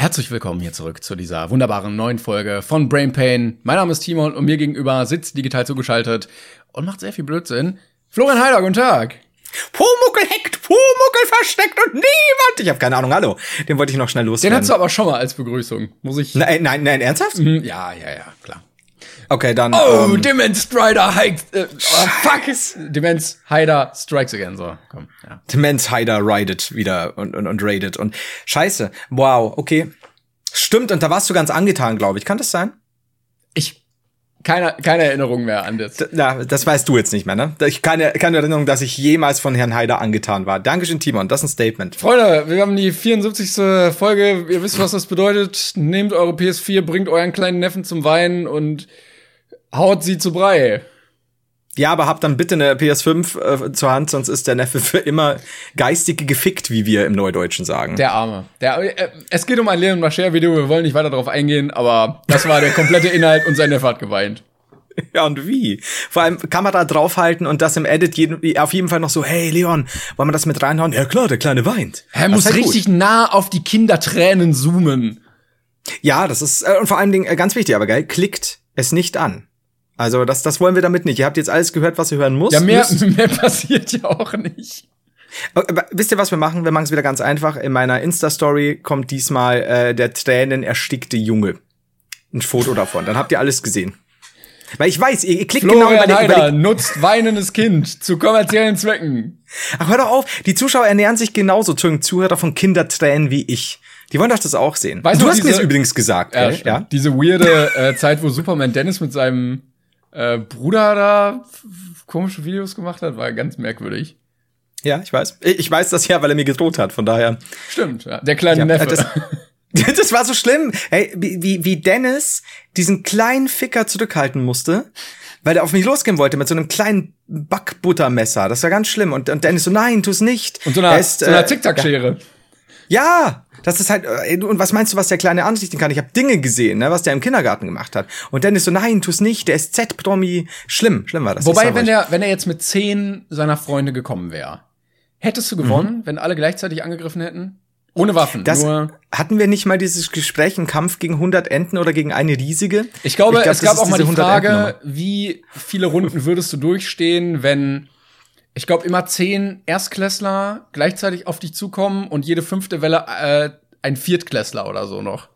Herzlich willkommen hier zurück zu dieser wunderbaren neuen Folge von Brain Pain. Mein Name ist Timon und mir gegenüber sitzt digital zugeschaltet und macht sehr viel Blödsinn Florian Heider, guten Tag. Pumuckl hackt, Pumuckl versteckt und niemand. Ich habe keine Ahnung, hallo. Den wollte ich noch schnell loswerden. Den hast du aber schon mal als Begrüßung, muss ich... Nein, ernsthaft? Ja, klar. Okay, dann... Oh, Demenz Strider hikes... fuck! Demenz Heider strikes again, so, komm. Ja. Demenz Heider ridet wieder und raidet und... Scheiße, wow, okay. Stimmt, und da warst du ganz angetan, glaube ich. Kann das sein? Keine Erinnerung mehr an das. Das weißt du jetzt nicht mehr, ne? Keine Erinnerung, dass ich jemals von Herrn Heider angetan war. Dankeschön, Timon, das ist ein Statement. Freunde, wir haben die 74. Folge. Ihr wisst, was das bedeutet. Nehmt eure PS4, bringt euren kleinen Neffen zum Weinen und haut sie zu Brei. Ja, aber habt dann bitte eine PS5 zur Hand, sonst ist der Neffe für immer geistig gefickt, wie wir im Neudeutschen sagen. Der Arme. Es geht um ein Leon Mascher-Video, wir wollen nicht weiter darauf eingehen, aber das war der komplette Inhalt und sein Neffe hat geweint. Ja, und wie? Vor allem Kamera draufhalten und das im Edit auf jeden Fall noch so, hey Leon, wollen wir das mit reinhauen? Ja klar, der Kleine weint. Er muss halt richtig nah auf die Kindertränen zoomen. Ja, das ist, und vor allen Dingen, ganz wichtig, aber geil, klickt es nicht an. Also das wollen wir damit nicht. Ihr habt jetzt alles gehört, was ihr hören müsst. Ja, mehr passiert ja auch nicht. Aber wisst ihr, was wir machen? Wir machen es wieder ganz einfach. In meiner Insta-Story kommt diesmal der tränenerstickte Junge. Ein Foto davon. Dann habt ihr alles gesehen. Weil ich weiß, ihr klickt Florian genau Heider nutzt weinendes Kind zu kommerziellen Zwecken. Ach, hör doch auf. Die Zuschauer ernähren sich genauso, Zuhörer von Kindertränen wie ich. Die wollen doch das auch sehen. Weißt du hast mir das übrigens gesagt, ja, gell? Ja? Diese weirde Zeit, wo Superman Dennis mit seinem Bruder da komische Videos gemacht hat, war ganz merkwürdig. Ja, ich weiß. Ich weiß das ja, weil er mir gedroht hat, von daher. Stimmt, ja. Der kleine Neffe. Das war so schlimm. Hey, wie Dennis diesen kleinen Ficker zurückhalten musste, weil er auf mich losgehen wollte mit so einem kleinen Backbuttermesser. Das war ganz schlimm. Und Dennis so, nein, tu's nicht. Und so einer Zickzackschere. Ja, das ist halt, und was meinst du, was der Kleine anrichten kann? Ich habe Dinge gesehen, ne, was der im Kindergarten gemacht hat. Und Dennis so, nein, tu's nicht, der ist Z-Promi. Schlimm war das. Wobei, wenn er jetzt mit 10 seiner Freunde gekommen wäre, hättest du gewonnen, wenn alle gleichzeitig angegriffen hätten? Ohne Waffen. Hatten wir nicht mal dieses Gespräch, ein Kampf gegen 100 Enten oder gegen eine riesige? Ich glaube, es gab auch mal die Frage, wie viele Runden würdest du durchstehen, wenn, ich glaube, immer 10 Erstklässler gleichzeitig auf dich zukommen und jede 5. Welle ein Viertklässler oder so noch.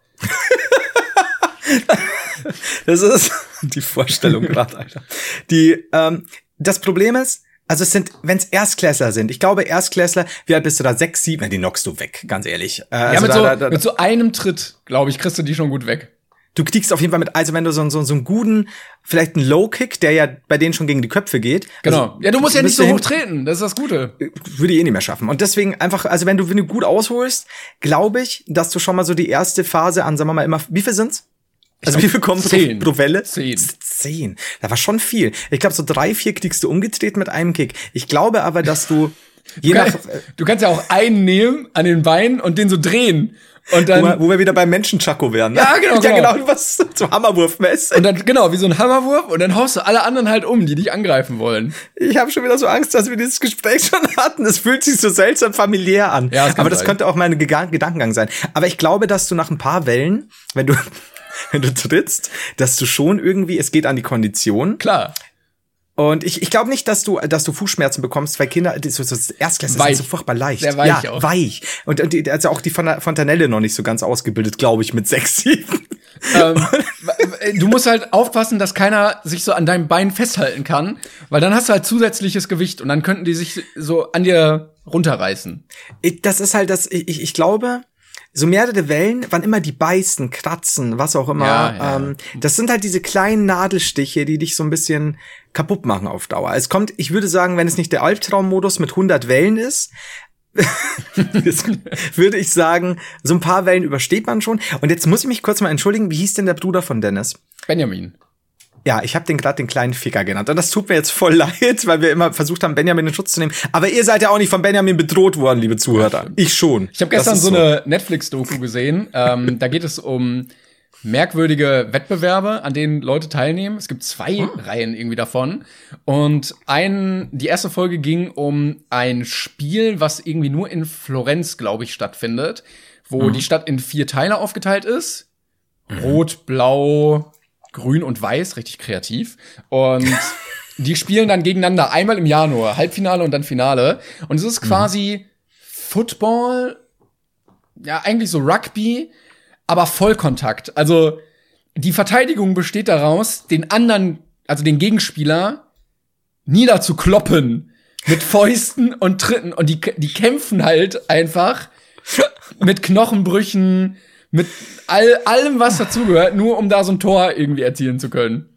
Das ist die Vorstellung gerade, Alter. Das Problem ist, also wenn es Erstklässler sind, ich glaube Erstklässler, wie alt bist du da? 6, 7, die knockst du weg, ganz ehrlich. Mit so einem Tritt, glaube ich, kriegst du die schon gut weg. Du kriegst auf jeden Fall also wenn du so einen guten, vielleicht einen Low-Kick, der ja bei denen schon gegen die Köpfe geht. Genau. Also, ja, du musst ja nicht so hoch treten, das ist das Gute. Würde ich eh nicht mehr schaffen. Und deswegen einfach, also wenn du gut ausholst, glaube ich, dass du schon mal so die erste Phase an, sagen wir mal immer, wie viel sind's? Also wie viel kommen pro Welle? 10. Das war schon viel. Ich glaube, so 3, 4 kriegst du umgedreht mit einem Kick. Ich glaube aber, dass du du kannst ja auch einen nehmen an den Beinen und den so drehen. Und dann, wo wir wieder beim Menschen-Chaco wären. Ne? Ja, genau. Ja, genau, was so Hammerwurf-mäßig. Und dann, genau, wie so ein Hammerwurf. Und dann haust du alle anderen halt um, die dich angreifen wollen. Ich habe schon wieder so Angst, dass wir dieses Gespräch schon hatten. Es fühlt sich so seltsam familiär an. Ja, aber das könnte auch mein Gedankengang sein. Aber ich glaube, dass du nach ein paar Wellen, wenn du trittst, dass du schon irgendwie, es geht an die Kondition. Klar. Und ich glaube nicht, dass du Fußschmerzen bekommst, weil Kinder, so Erstklässler sind so furchtbar leicht. Sehr weich auch. Weich. Und also auch die Fontanelle noch nicht so ganz ausgebildet, glaube ich, mit 6, 7. Du musst halt aufpassen, dass keiner sich so an deinem Bein festhalten kann, weil dann hast du halt zusätzliches Gewicht und dann könnten die sich so an dir runterreißen. Das ist halt ich glaube, so mehrere Wellen, wann immer die beißen, kratzen, was auch immer, ja. Das sind halt diese kleinen Nadelstiche, die dich so ein bisschen kaputt machen auf Dauer. Es kommt, ich würde sagen, wenn es nicht der Albtraummodus mit 100 Wellen ist, würde ich sagen, so ein paar Wellen übersteht man schon. Und jetzt muss ich mich kurz mal entschuldigen, wie hieß denn der Bruder von Dennis? Benjamin. Ja, ich habe den gerade den kleinen Ficker genannt. Und das tut mir jetzt voll leid, weil wir immer versucht haben, Benjamin in Schutz zu nehmen. Aber ihr seid ja auch nicht von Benjamin bedroht worden, liebe Zuhörer. Ja, ich schon. Ich habe gestern so eine Netflix-Doku gesehen. Da geht es um merkwürdige Wettbewerbe, an denen Leute teilnehmen. Es gibt 2 Reihen irgendwie davon. Und die erste Folge ging um ein Spiel, was irgendwie nur in Florenz, glaube ich, stattfindet, wo die Stadt in 4 Teile aufgeteilt ist. Rot, Blau, Grün und Weiß, richtig kreativ. Und die spielen dann gegeneinander einmal im Jahr nur, Halbfinale und dann Finale. Und es ist quasi Football, ja, eigentlich so Rugby, aber Vollkontakt. Also die Verteidigung besteht daraus, den anderen, also den Gegenspieler, niederzukloppen mit Fäusten und Tritten. Und die kämpfen halt einfach mit Knochenbrüchen, mit allem, was dazugehört, nur um da so ein Tor irgendwie erzielen zu können.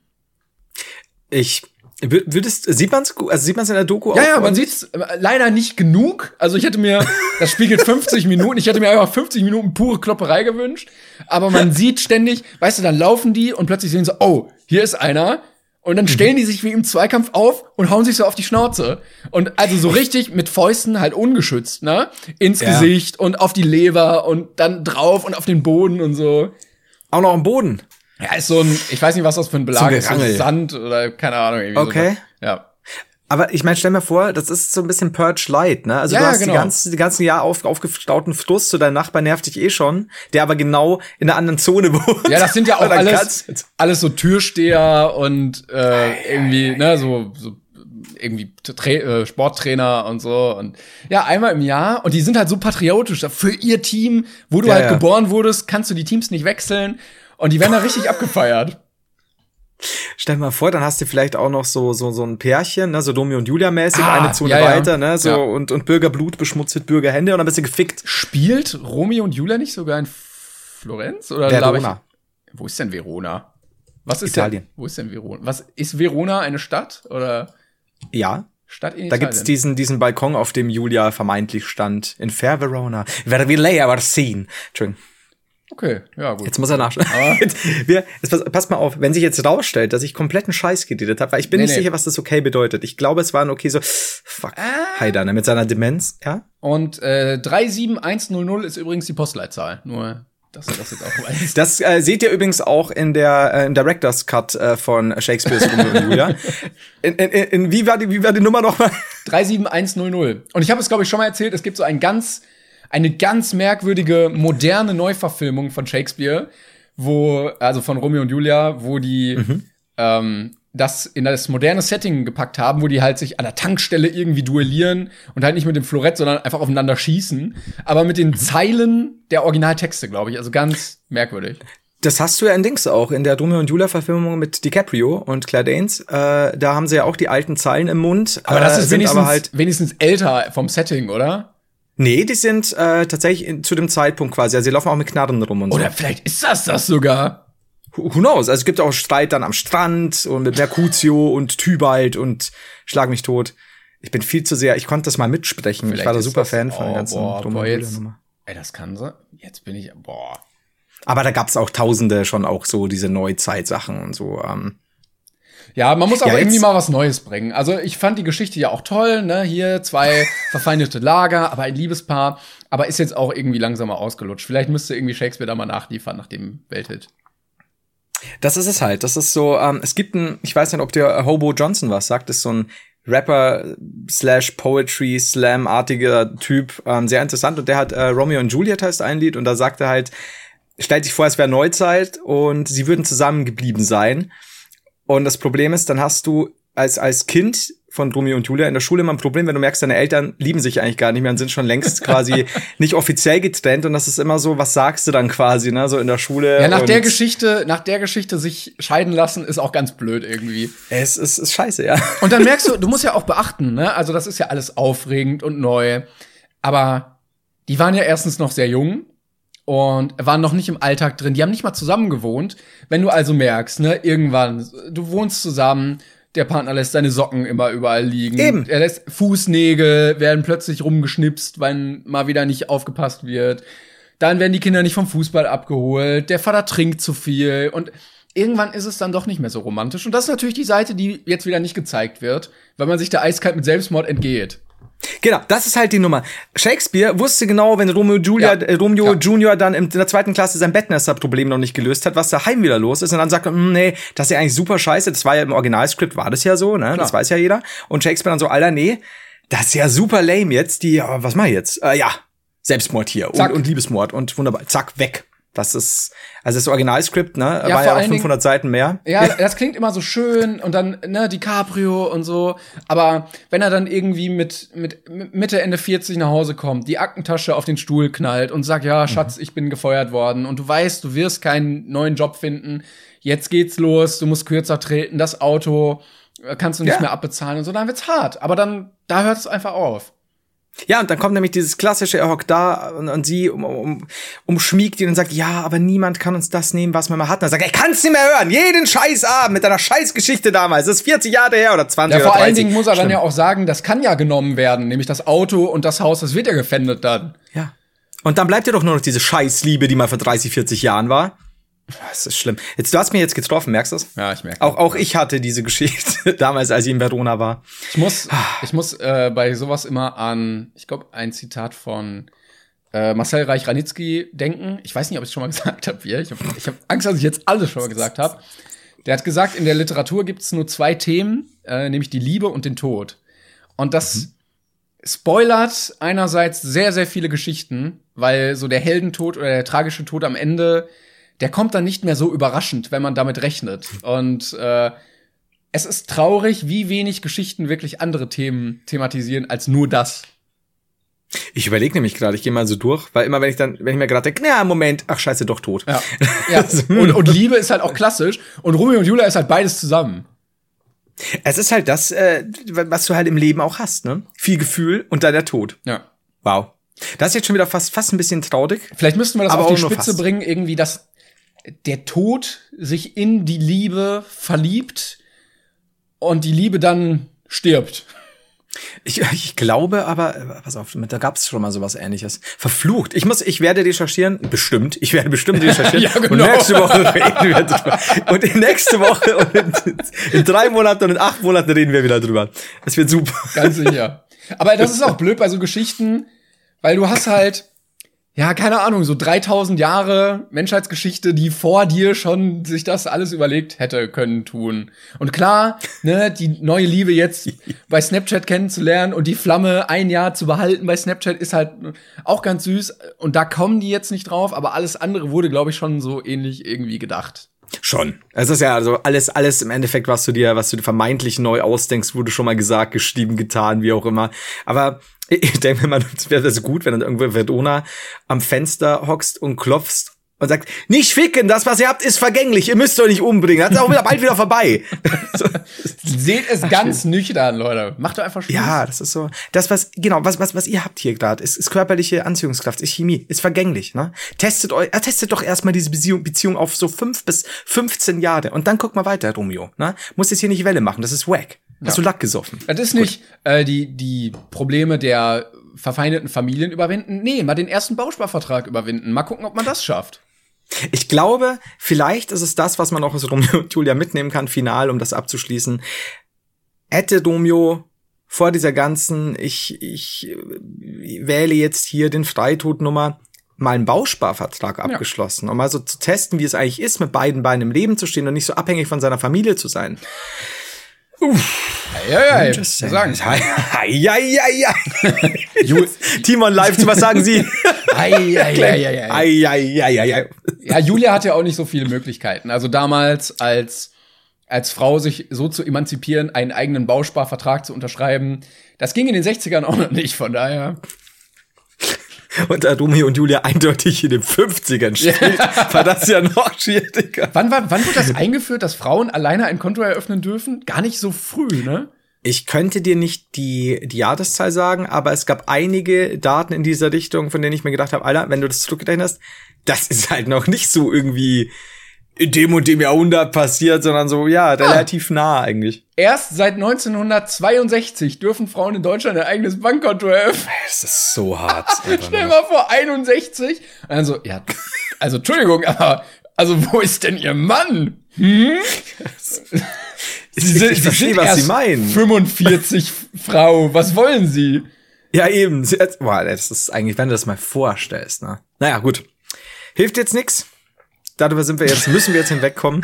Sieht man's in der Doku auch? Ja, man sieht's leider nicht genug. Also das Spiel geht 50 Minuten. Ich hätte mir einfach 50 Minuten pure Klopperei gewünscht. Aber man sieht ständig, weißt du, dann laufen die und plötzlich sehen so, oh, hier ist einer. Und dann stellen die sich wie im Zweikampf auf und hauen sich so auf die Schnauze. Und also so richtig mit Fäusten halt ungeschützt, ne? Ins Gesicht und auf die Leber und dann drauf und auf den Boden und so. Auch noch am Boden? Ja, ist so ich weiß nicht, was das für ein Belag ist, so Sand oder keine Ahnung. Irgendwie okay. So. Ja. Aber ich meine, stell mir vor, das ist so ein bisschen Purge Light, ne? Also du hast die ganzen Jahr aufgestauten Frust, so dein Nachbar nervt dich eh schon, der aber genau in einer anderen Zone wohnt. Ja, das sind ja auch alles so Türsteher und irgendwie, ne, so irgendwie Sporttrainer und so. Und ja, einmal im Jahr. Und die sind halt so patriotisch. Für ihr Team, wo du halt geboren wurdest, kannst du die Teams nicht wechseln. Und die werden da richtig abgefeiert. Stell dir mal vor, dann hast du vielleicht auch noch so ein Pärchen, ne, so Romeo und Julia mäßig, eine Zone weiter, ne, so und Bürgerblut beschmutzt mit Bürgerhände und dann bist du gefickt. Spielt Romeo und Julia nicht sogar in Florenz oder Verona? Wo ist denn Verona? Was ist Italien? Wo ist denn Verona? Was ist Verona, eine Stadt oder? Ja. Stadt in Da Italien. gibt's diesen Balkon, auf dem Julia vermeintlich stand, in Fair Verona. Where we lay our scene. Entschuldigung. Okay, ja, gut. Jetzt muss er nachschauen. Passt mal auf, wenn sich jetzt rausstellt, dass ich kompletten Scheiß geredet habe, weil ich bin nicht sicher, was das okay bedeutet. Ich glaube, es war ein okay so, fuck, Heidane mit seiner Demenz, ja? Und 37100 ist übrigens die Postleitzahl. Nur, dass ihr das jetzt auch weiß. Das seht ihr übrigens auch in der Director's Cut von Shakespeare's Romeo und Julia. Wie war die Nummer nochmal? 37100. Und ich habe es, glaube ich, schon mal erzählt, es gibt so eine ganz merkwürdige, moderne Neuverfilmung von Shakespeare, also von Romeo und Julia, wo die das in das moderne Setting gepackt haben, wo die halt sich an der Tankstelle irgendwie duellieren und halt nicht mit dem Florett, sondern einfach aufeinander schießen, aber mit den Zeilen der Originaltexte, glaube ich. Also ganz merkwürdig. Das hast du ja in Dings auch, in der Romeo und Julia-Verfilmung mit DiCaprio und Claire Danes. Da haben sie ja auch die alten Zeilen im Mund. Aber das ist wenigstens älter vom Setting, oder? Nee, die sind tatsächlich zu dem Zeitpunkt quasi. Also sie laufen auch mit Knarren rum und so. Oder vielleicht ist das sogar. Who knows? Also es gibt auch Streit dann am Strand und mit Mercutio und Tybalt und Schlag mich tot. Ich bin viel zu sehr, ich konnte das mal mitsprechen. Vielleicht ich war da super Fan von der ganzen Nummer. Ey, das kann so. Jetzt bin ich, Aber da gab's auch Tausende schon auch so diese Neuzeitsachen und so. Ja, man muss auch irgendwie mal was Neues bringen. Also ich fand die Geschichte ja auch toll, ne? Hier 2 verfeindete Lager, aber ein Liebespaar. Aber ist jetzt auch irgendwie langsam mal ausgelutscht. Vielleicht müsste irgendwie Shakespeare da mal nachliefern nach dem Welthit. Das ist es halt. Das ist so, es gibt ich weiß nicht, ob der Hobo Johnson was sagt, ist so ein Rapper / Poetry Slam-artiger Typ, sehr interessant. Und der hat Romeo und Juliet heißt ein Lied und da sagt er halt, stellt sich vor, es wäre Neuzeit und sie würden zusammengeblieben sein. Und das Problem ist, dann hast du als Kind von Romeo und Julia in der Schule immer ein Problem, wenn du merkst, deine Eltern lieben sich eigentlich gar nicht mehr und sind schon längst quasi nicht offiziell getrennt. Und das ist immer so, was sagst du dann quasi, ne, so in der Schule. Ja, nach der Geschichte sich scheiden lassen, ist auch ganz blöd irgendwie. Es ist scheiße, ja. Und dann merkst du musst ja auch beachten, ne, also das ist ja alles aufregend und neu. Aber die waren ja erstens noch sehr jung. Und waren noch nicht im Alltag drin. Die haben nicht mal zusammen gewohnt. Wenn du also merkst, ne, irgendwann, du wohnst zusammen, der Partner lässt seine Socken immer überall liegen. Eben. Er lässt Fußnägel, werden plötzlich rumgeschnipst, wenn mal wieder nicht aufgepasst wird. Dann werden die Kinder nicht vom Fußball abgeholt. Der Vater trinkt zu viel. Und irgendwann ist es dann doch nicht mehr so romantisch. Und das ist natürlich die Seite, die jetzt wieder nicht gezeigt wird, weil man sich da eiskalt mit Selbstmord entgeht. Genau, das ist halt die Nummer. Shakespeare wusste genau, wenn Romeo Junior dann in der 2. Klasse sein Bettnässer-Problem noch nicht gelöst hat, was daheim wieder los ist. Und dann sagt er, nee, das ist ja eigentlich super scheiße. Das war ja im Originalskript, war das ja so, ne? Klar. Das weiß ja jeder. Und Shakespeare dann so, Alter, nee, das ist ja super lame jetzt. Was mach ich jetzt? Selbstmord hier und Liebesmord und wunderbar. Zack, weg. Das ist, also das Originalskript, ne, ja, war ja auch 500 Seiten mehr. Ja, das klingt immer so schön und dann, ne, DiCaprio und so. Aber wenn er dann irgendwie mit Mitte, Ende 40 nach Hause kommt, die Aktentasche auf den Stuhl knallt und sagt, ja, Schatz, ich bin gefeuert worden und du weißt, du wirst keinen neuen Job finden, jetzt geht's los, du musst kürzer treten, das Auto kannst du nicht mehr abbezahlen und so, dann wird's hart. Aber dann, da hört es einfach auf. Ja, und dann kommt nämlich dieses klassische, er hockt da und sie umschmiegt ihn und sagt, ja, aber niemand kann uns das nehmen, was wir mal hatten. Er sagt, ich kann's nicht mehr hören, jeden Scheißabend mit deiner Scheißgeschichte damals, das ist 40 Jahre her oder 20 oder 30. Vor allen Dingen muss er dann ja auch sagen, das kann ja genommen werden, nämlich das Auto und das Haus, das wird ja gefändet dann. Ja. Und dann bleibt ja doch nur noch diese Scheißliebe, die mal vor 30, 40 Jahren war. Das ist schlimm. Du hast mich jetzt getroffen, merkst du es? Ja, ich merke. Auch ich hatte diese Geschichte damals, als ich in Verona war. Ich muss bei sowas immer an, ich glaube, ein Zitat von Marcel Reich-Ranitzky denken. Ich weiß nicht, ob ich es schon mal gesagt habe hier. Ich hab Angst, dass ich jetzt alles schon mal gesagt habe. Der hat gesagt, in der Literatur gibt es nur 2 Themen, nämlich die Liebe und den Tod. Und das spoilert einerseits sehr, sehr viele Geschichten, weil so der Heldentod oder der tragische Tod am Ende, der kommt dann nicht mehr so überraschend, wenn man damit rechnet. Und es ist traurig, wie wenig Geschichten wirklich andere Themen thematisieren als nur das. Ich überlege nämlich gerade, ich gehe mal so durch, weil immer, wenn ich mir gerade denke, na, Moment, ach scheiße, doch tot. Ja. Und Liebe ist halt auch klassisch und Romeo und Julia ist halt beides zusammen. Es ist halt das, was du halt im Leben auch hast, ne? Viel Gefühl und dann der Tod. Ja. Wow. Das ist jetzt schon wieder fast ein bisschen traurig. Vielleicht müssten wir das auf die Spitze bringen, irgendwie, dass der Tod sich in die Liebe verliebt und die Liebe dann stirbt. Ich glaube aber, pass auf, da gab es schon mal sowas Ähnliches. Verflucht. Ich werde recherchieren. Ich werde bestimmt recherchieren. Ja, genau. Und nächste Woche reden wir drüber. Und in nächste Woche und in 3 Monaten und in 8 Monaten reden wir wieder drüber. Das wird super. Ganz sicher. Aber das ist auch blöd bei so Geschichten, weil du hast halt, ja, keine Ahnung, so 3000 Jahre Menschheitsgeschichte, die vor dir schon sich das alles überlegt hätte können tun. Und klar, ne, die neue Liebe jetzt bei Snapchat kennenzulernen und die Flamme 1 Jahr zu behalten bei Snapchat ist halt auch ganz süß. Und da kommen die jetzt nicht drauf, aber alles andere wurde, glaube ich, schon so ähnlich irgendwie gedacht. Schon. Es ist ja also alles im Endeffekt, was du dir vermeintlich neu ausdenkst, wurde schon mal gesagt, geschrieben, getan, wie auch immer. Aber ich denke mir, es wäre so gut, wenn dann irgendwo in Verona am Fenster hockst und klopfst und sagt, nicht ficken, das, was ihr habt, ist vergänglich, ihr müsst euch nicht umbringen, das ist auch bald wieder vorbei. So. Seht es ganz nüchtern, Leute. Macht doch einfach Schluss. Ja, das ist so. Das, was ihr habt hier gerade, ist körperliche Anziehungskraft, ist Chemie, ist vergänglich, ne? Testet doch erstmal diese Beziehung auf so 5 bis 15 Jahre und dann guck mal weiter, Romeo, ne? Muss jetzt hier nicht Welle machen, das ist wack. Hast du Lack gesoffen? Das ist nicht die Probleme der verfeindeten Familien überwinden. Nee, mal den ersten Bausparvertrag überwinden. Mal gucken, ob man das schafft. Ich glaube, vielleicht ist es das, was man auch aus Romeo und Julia mitnehmen kann, final, um das abzuschließen. Hätte Romeo vor dieser ganzen, ich wähle jetzt hier den Freitodnummer, mal einen Bausparvertrag abgeschlossen, um mal so zu testen, wie es eigentlich ist, mit beiden Beinen im Leben zu stehen und nicht so abhängig von seiner Familie zu sein. Ja, sagen. Timon live, was sagen Sie? Ja, Julia hat ja auch nicht so viele Möglichkeiten. Also damals als Frau sich so zu emanzipieren, einen eigenen Bausparvertrag zu unterschreiben, das ging in den 60ern auch noch nicht, von daher. Und da Romeo und Julia eindeutig in den 50ern spielt, war das ja noch schwieriger. Wann wurde das eingeführt, dass Frauen alleine ein Konto eröffnen dürfen? Gar nicht so früh, ne? Ich könnte dir nicht die Jahreszahl sagen, aber es gab einige Daten in dieser Richtung, von denen ich mir gedacht habe, Alter, wenn du das zurückgerechnet hast, das ist halt noch nicht so irgendwie in dem und dem Jahrhundert passiert, sondern so, relativ nah eigentlich. Erst seit 1962 dürfen Frauen in Deutschland ein eigenes Bankkonto eröffnen. Das ist so hart. Stell mal vor, 61. Also, Entschuldigung, aber, wo ist denn Ihr Mann? Ich verstehe, was Sie meinen. 45, Frau, was wollen Sie? Ja, eben. Das ist eigentlich, wenn du das mal vorstellst, ne? Naja, gut. Hilft jetzt nix. Darüber müssen wir jetzt hinwegkommen.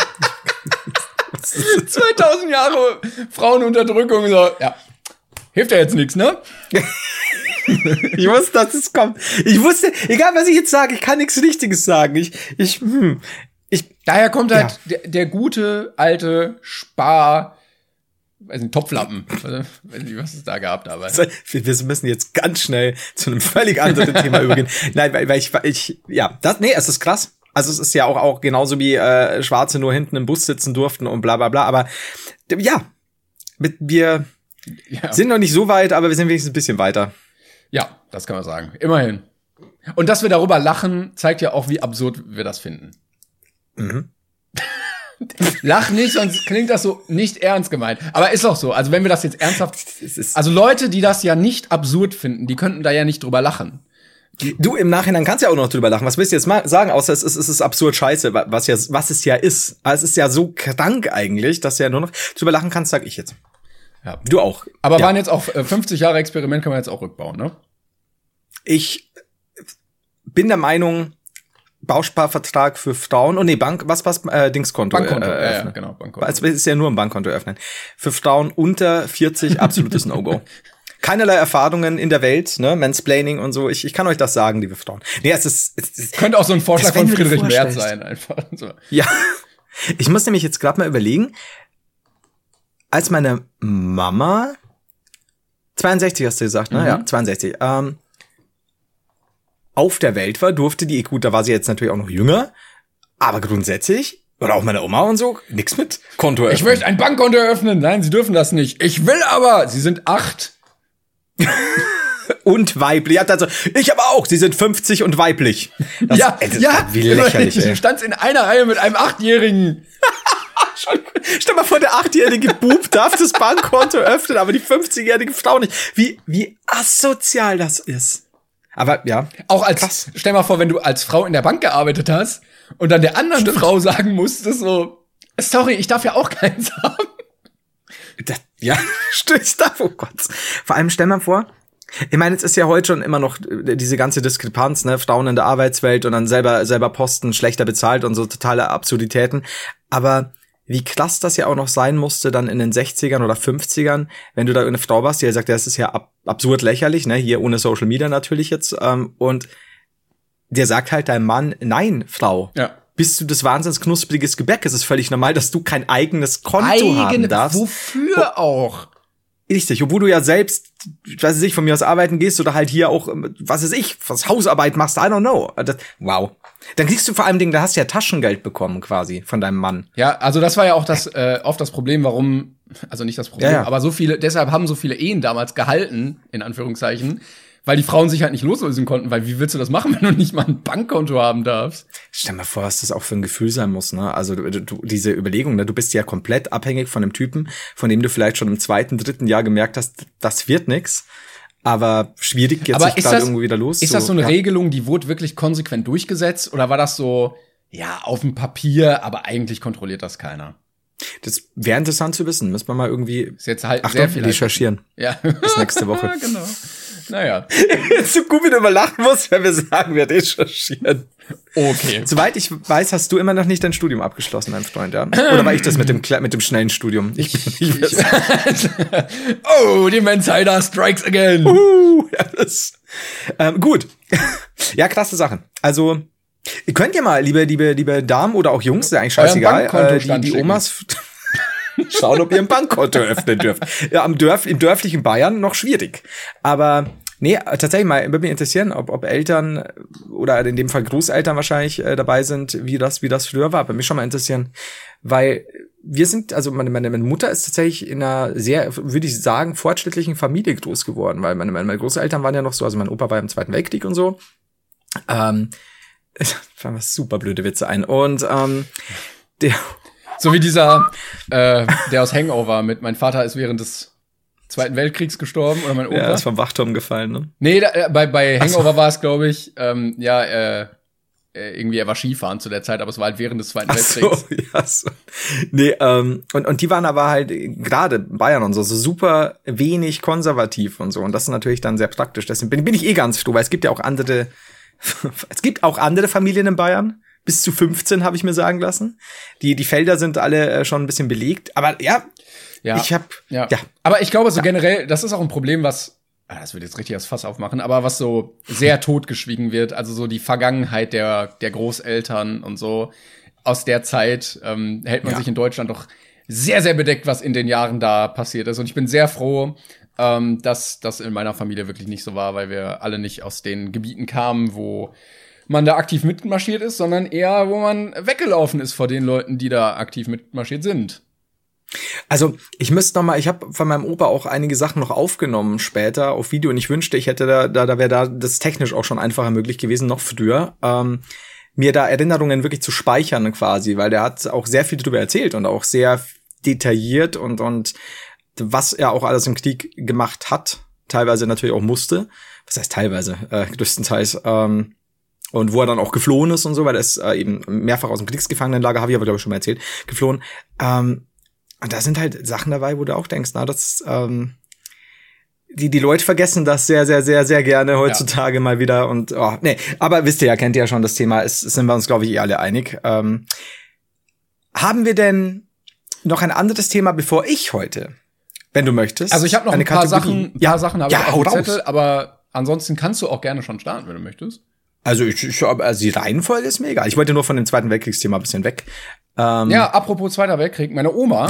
2000 Jahre Frauenunterdrückung, so, ja. Hilft ja jetzt nichts, ne? Ich wusste, dass es kommt. Ich wusste, egal was ich jetzt sage, ich kann nichts Richtiges sagen. Daher kommt halt der gute, alte weiß nicht, Topflappen. Weiß nicht, was es da gab damals. Wir müssen jetzt ganz schnell zu einem völlig anderen Thema übergehen. Nein, weil es ist krass. Also es ist ja auch genauso wie Schwarze nur hinten im Bus sitzen durften und bla bla bla. Aber ja, wir sind noch nicht so weit, aber wir sind wenigstens ein bisschen weiter. Ja, das kann man sagen. Immerhin. Und dass wir darüber lachen, zeigt ja auch, wie absurd wir das finden. Mhm. Lach nicht, sonst klingt das so nicht ernst gemeint. Aber ist auch so. Also wenn wir das jetzt ernsthaft... Also Leute, die das ja nicht absurd finden, die könnten da ja nicht drüber lachen. Du, im Nachhinein kannst ja auch noch drüber lachen. Was willst du jetzt mal sagen? Außer es ist absurd scheiße, was es ja ist. Aber es ist ja so krank eigentlich, dass du ja nur noch drüber lachen kannst, sag ich jetzt. Ja. Du auch. Aber waren jetzt auch 50 Jahre Experiment, kann man jetzt auch rückbauen, ne? Ich bin der Meinung, Bausparvertrag für Frauen, Dingskonto. Bankkonto, ja, genau, Bankkonto. Es ist ja nur ein Bankkonto öffnen. Für Frauen unter 40 absolutes No-Go. Keinerlei Erfahrungen in der Welt, ne, Mansplaining und so. Ich kann euch das sagen, liebe Frauen. Nee, es könnte auch so ein Vorschlag von Friedrich Merz sein, einfach. So. Ja. Ich muss nämlich jetzt gerade mal überlegen, als meine Mama 62 hast du gesagt, ne? Ja, 62. Auf der Welt war, durfte die, gut, da war sie jetzt natürlich auch noch jünger, aber grundsätzlich, oder auch meine Oma und so, nix mit Konto eröffnen. Ich möchte ein Bankkonto eröffnen. Nein, sie dürfen das nicht. Ich will aber. Sie sind 8. Und weiblich. Also, ich aber auch. Sie sind 50 und weiblich. Das, wie lächerlich, Du standst in einer Reihe mit einem 8-Jährigen. Stell mal vor, der 8-jährige Bub darf das Bankkonto öffnen, aber die 50-jährige Frau nicht. Wie asozial das ist. Aber ja. Auch als, stell mal vor, wenn du als Frau in der Bank gearbeitet hast und dann der anderen Frau sagen musstest so, sorry, ich darf ja auch keins haben. Stößt da, oh Gott. Vor allem stell mal vor, ich meine, es ist ja heute schon immer noch diese ganze Diskrepanz, ne, Frauen in der Arbeitswelt und dann selber Posten schlechter bezahlt und so totale Absurditäten. Aber wie krass das ja auch noch sein musste dann in den 60ern oder 50ern, wenn du da eine Frau warst, die ja sagt, das ist ja absurd lächerlich, ne, hier ohne Social Media natürlich jetzt, und der sagt halt dein Mann, nein, Frau. Ja. Bist du das wahnsinns knuspriges Gebäck? Es ist völlig normal, dass du kein eigenes Konto haben darfst. Wofür auch? Richtig, obwohl du ja selbst, weiß ich, von mir aus arbeiten gehst oder halt hier auch, was Hausarbeit machst, I don't know. Wow. Dann kriegst du vor allem da hast du ja Taschengeld bekommen quasi von deinem Mann. Ja, also das war ja auch oft das Problem, warum, also nicht das Problem, aber deshalb haben so viele Ehen damals gehalten, in Anführungszeichen, weil die Frauen sich halt nicht loslösen konnten, weil wie willst du das machen, wenn du nicht mal ein Bankkonto haben darfst? Stell dir mal vor, was das auch für ein Gefühl sein muss, ne? Also du diese Überlegung, ne? Du bist ja komplett abhängig von einem Typen, von dem du vielleicht schon im 2., 3. Jahr gemerkt hast, das wird nix. Aber schwierig, jetzt sich gerade irgendwo wieder los. Ist das so eine Regelung, die wurde wirklich konsequent durchgesetzt? Oder war das so, ja, auf dem Papier, aber eigentlich kontrolliert das keiner? Das wäre interessant zu wissen. Müssen wir mal irgendwie ist jetzt halt sehr viel recherchieren. Ja. Bis nächste Woche. Genau. Naja. Jetzt so gut, wie du immer lachen musst, wenn wir sagen, wir recherchieren. Okay. Soweit ich weiß, hast du immer noch nicht dein Studium abgeschlossen, mein Freund, ja? Oder war ich das mit dem schnellen Studium? Oh, die Mensider strikes again. Ja, gut. Ja, klasse Sache. Also, ihr könnt ja mal, liebe Damen oder auch Jungs, ist ja eigentlich scheißegal, die Omas schauen, ob ihr ein Bankkonto öffnen dürft. Ja, im dörflichen Bayern noch schwierig. Aber nee, tatsächlich mal, würde mich interessieren, ob Eltern oder in dem Fall Großeltern wahrscheinlich dabei sind, wie das früher war. Bei mir schon mal interessieren, weil wir sind, also meine Mutter ist tatsächlich in einer sehr, würde ich sagen, fortschrittlichen Familie groß geworden, weil meine Großeltern waren ja noch so, also mein Opa war im Zweiten Weltkrieg und so. Fallen mir super blöde Witze ein. Und der so wie dieser, der aus Hangover mit mein Vater ist während des Zweiten Weltkriegs gestorben oder mein Opa. Ja, ist vom Wachturm gefallen, ne? Nee, bei Hangover war es, glaube ich, irgendwie er war Skifahren zu der Zeit, aber es war halt während des Zweiten Weltkriegs. So. Nee, und die waren aber halt gerade Bayern und so super wenig konservativ und so. Und das ist natürlich dann sehr praktisch. Deswegen bin ich ganz froh, weil es gibt ja auch andere Familien in Bayern. Bis zu 15 habe ich mir sagen lassen. Die Felder sind alle schon ein bisschen belegt. Aber ja. Aber ich glaube so generell, das ist auch ein Problem, was das wird jetzt richtig das Fass aufmachen, aber was so sehr totgeschwiegen wird, also so die Vergangenheit der Großeltern und so aus der Zeit, hält man sich in Deutschland doch sehr, sehr bedeckt, was in den Jahren da passiert ist. Und ich bin sehr froh, dass das in meiner Familie wirklich nicht so war, weil wir alle nicht aus den Gebieten kamen, wo man da aktiv mitmarschiert ist, sondern eher, wo man weggelaufen ist vor den Leuten, die da aktiv mitmarschiert sind. Also, ich habe von meinem Opa auch einige Sachen noch aufgenommen später auf Video und ich wünschte, ich hätte da wäre da das technisch auch schon einfacher möglich gewesen, noch früher, mir da Erinnerungen wirklich zu speichern quasi, weil der hat auch sehr viel drüber erzählt und auch sehr detailliert und was er auch alles im Krieg gemacht hat, teilweise natürlich auch musste, was heißt teilweise, größtenteils, und wo er dann auch geflohen ist und so, weil er ist eben mehrfach aus dem Kriegsgefangenenlager, habe ich aber glaube ich schon mal erzählt, geflohen, und da sind halt Sachen dabei, wo du auch denkst, das, die Leute vergessen das sehr, sehr, sehr, sehr gerne heutzutage mal wieder und, aber wisst ihr ja, kennt ihr ja schon das Thema, sind wir uns, glaube ich, alle einig. Haben wir denn noch ein anderes Thema, bevor ich heute, wenn du möchtest? Also ich habe noch ein paar Sachen habe ich auf dem Zettel, aber ansonsten kannst du auch gerne schon starten, wenn du möchtest. Also also die Reihenfolge ist mir egal. Ich wollte nur von dem Zweiten Weltkriegsthema ein bisschen weg. Apropos Zweiter Weltkrieg, meine Oma,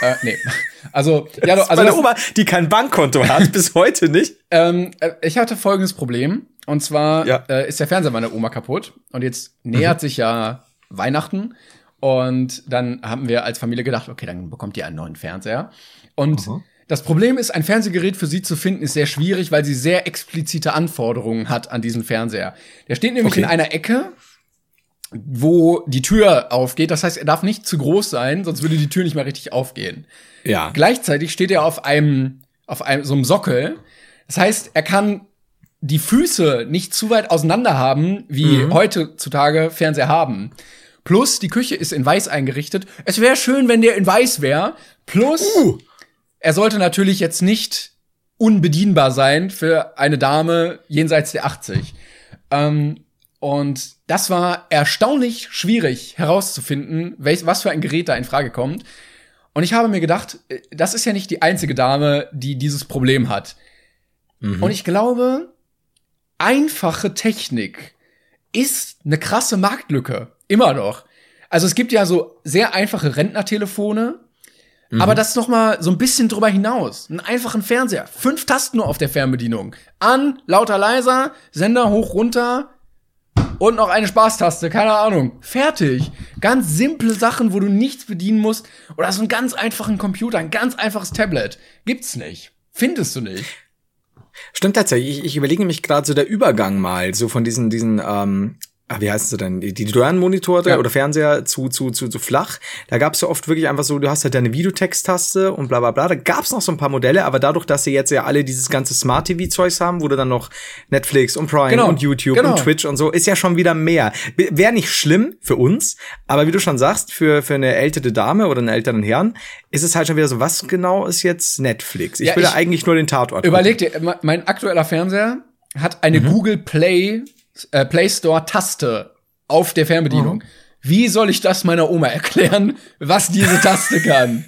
meine Oma, die kein Bankkonto hat, bis heute nicht. Ich hatte folgendes Problem, und zwar ist der Fernseher meiner Oma kaputt, und jetzt nähert sich ja Weihnachten, und dann haben wir als Familie gedacht, okay, dann bekommt ihr einen neuen Fernseher. Und das Problem ist, ein Fernsehgerät für sie zu finden, ist sehr schwierig, weil sie sehr explizite Anforderungen hat an diesen Fernseher. Der steht nämlich in einer Ecke, wo die Tür aufgeht. Das heißt, er darf nicht zu groß sein, sonst würde die Tür nicht mehr richtig aufgehen. Ja. Gleichzeitig steht er auf so einem Sockel. Das heißt, er kann die Füße nicht zu weit auseinander haben, wie heutzutage Fernseher haben. Plus, die Küche ist in weiß eingerichtet. Es wäre schön, wenn der in weiß wäre. Plus, er sollte natürlich jetzt nicht unbedienbar sein für eine Dame jenseits der 80. Und das war erstaunlich schwierig herauszufinden, was für ein Gerät da in Frage kommt. Und ich habe mir gedacht, das ist ja nicht die einzige Dame, die dieses Problem hat. Und ich glaube, einfache Technik ist eine krasse Marktlücke. Immer noch. Also es gibt ja so sehr einfache Rentnertelefone, aber das ist noch mal so ein bisschen drüber hinaus. Einen einfachen Fernseher. 5 Tasten nur auf der Fernbedienung. An, lauter, leiser, Sender hoch, runter und noch eine Spaßtaste. Keine Ahnung. Fertig. Ganz simple Sachen, wo du nichts bedienen musst. Oder so einen ganz einfachen Computer, ein ganz einfaches Tablet. Gibt's nicht. Findest du nicht. Stimmt tatsächlich. Ich überlege mich gerade so der Übergang mal, so von diesen wie heißt es denn? Die Röhrenmonitore oder Fernseher zu flach. Da gab's ja oft wirklich einfach so, du hast halt deine Videotext-Taste und bla bla bla. Da gab's noch so ein paar Modelle, aber dadurch, dass sie jetzt ja alle dieses ganze Smart-TV-Zeugs haben, wo du dann noch Netflix und Prime und YouTube und Twitch und so, ist ja schon wieder mehr. Wäre nicht schlimm für uns, aber wie du schon sagst, für eine ältere Dame oder einen älteren Herrn, ist es halt schon wieder so, was genau ist jetzt Netflix? Ich will ja eigentlich nur den Tatort. Überleg dir, mein aktueller Fernseher hat eine Google Play Store Taste auf der Fernbedienung. Wie soll ich das meiner Oma erklären, was diese Taste kann?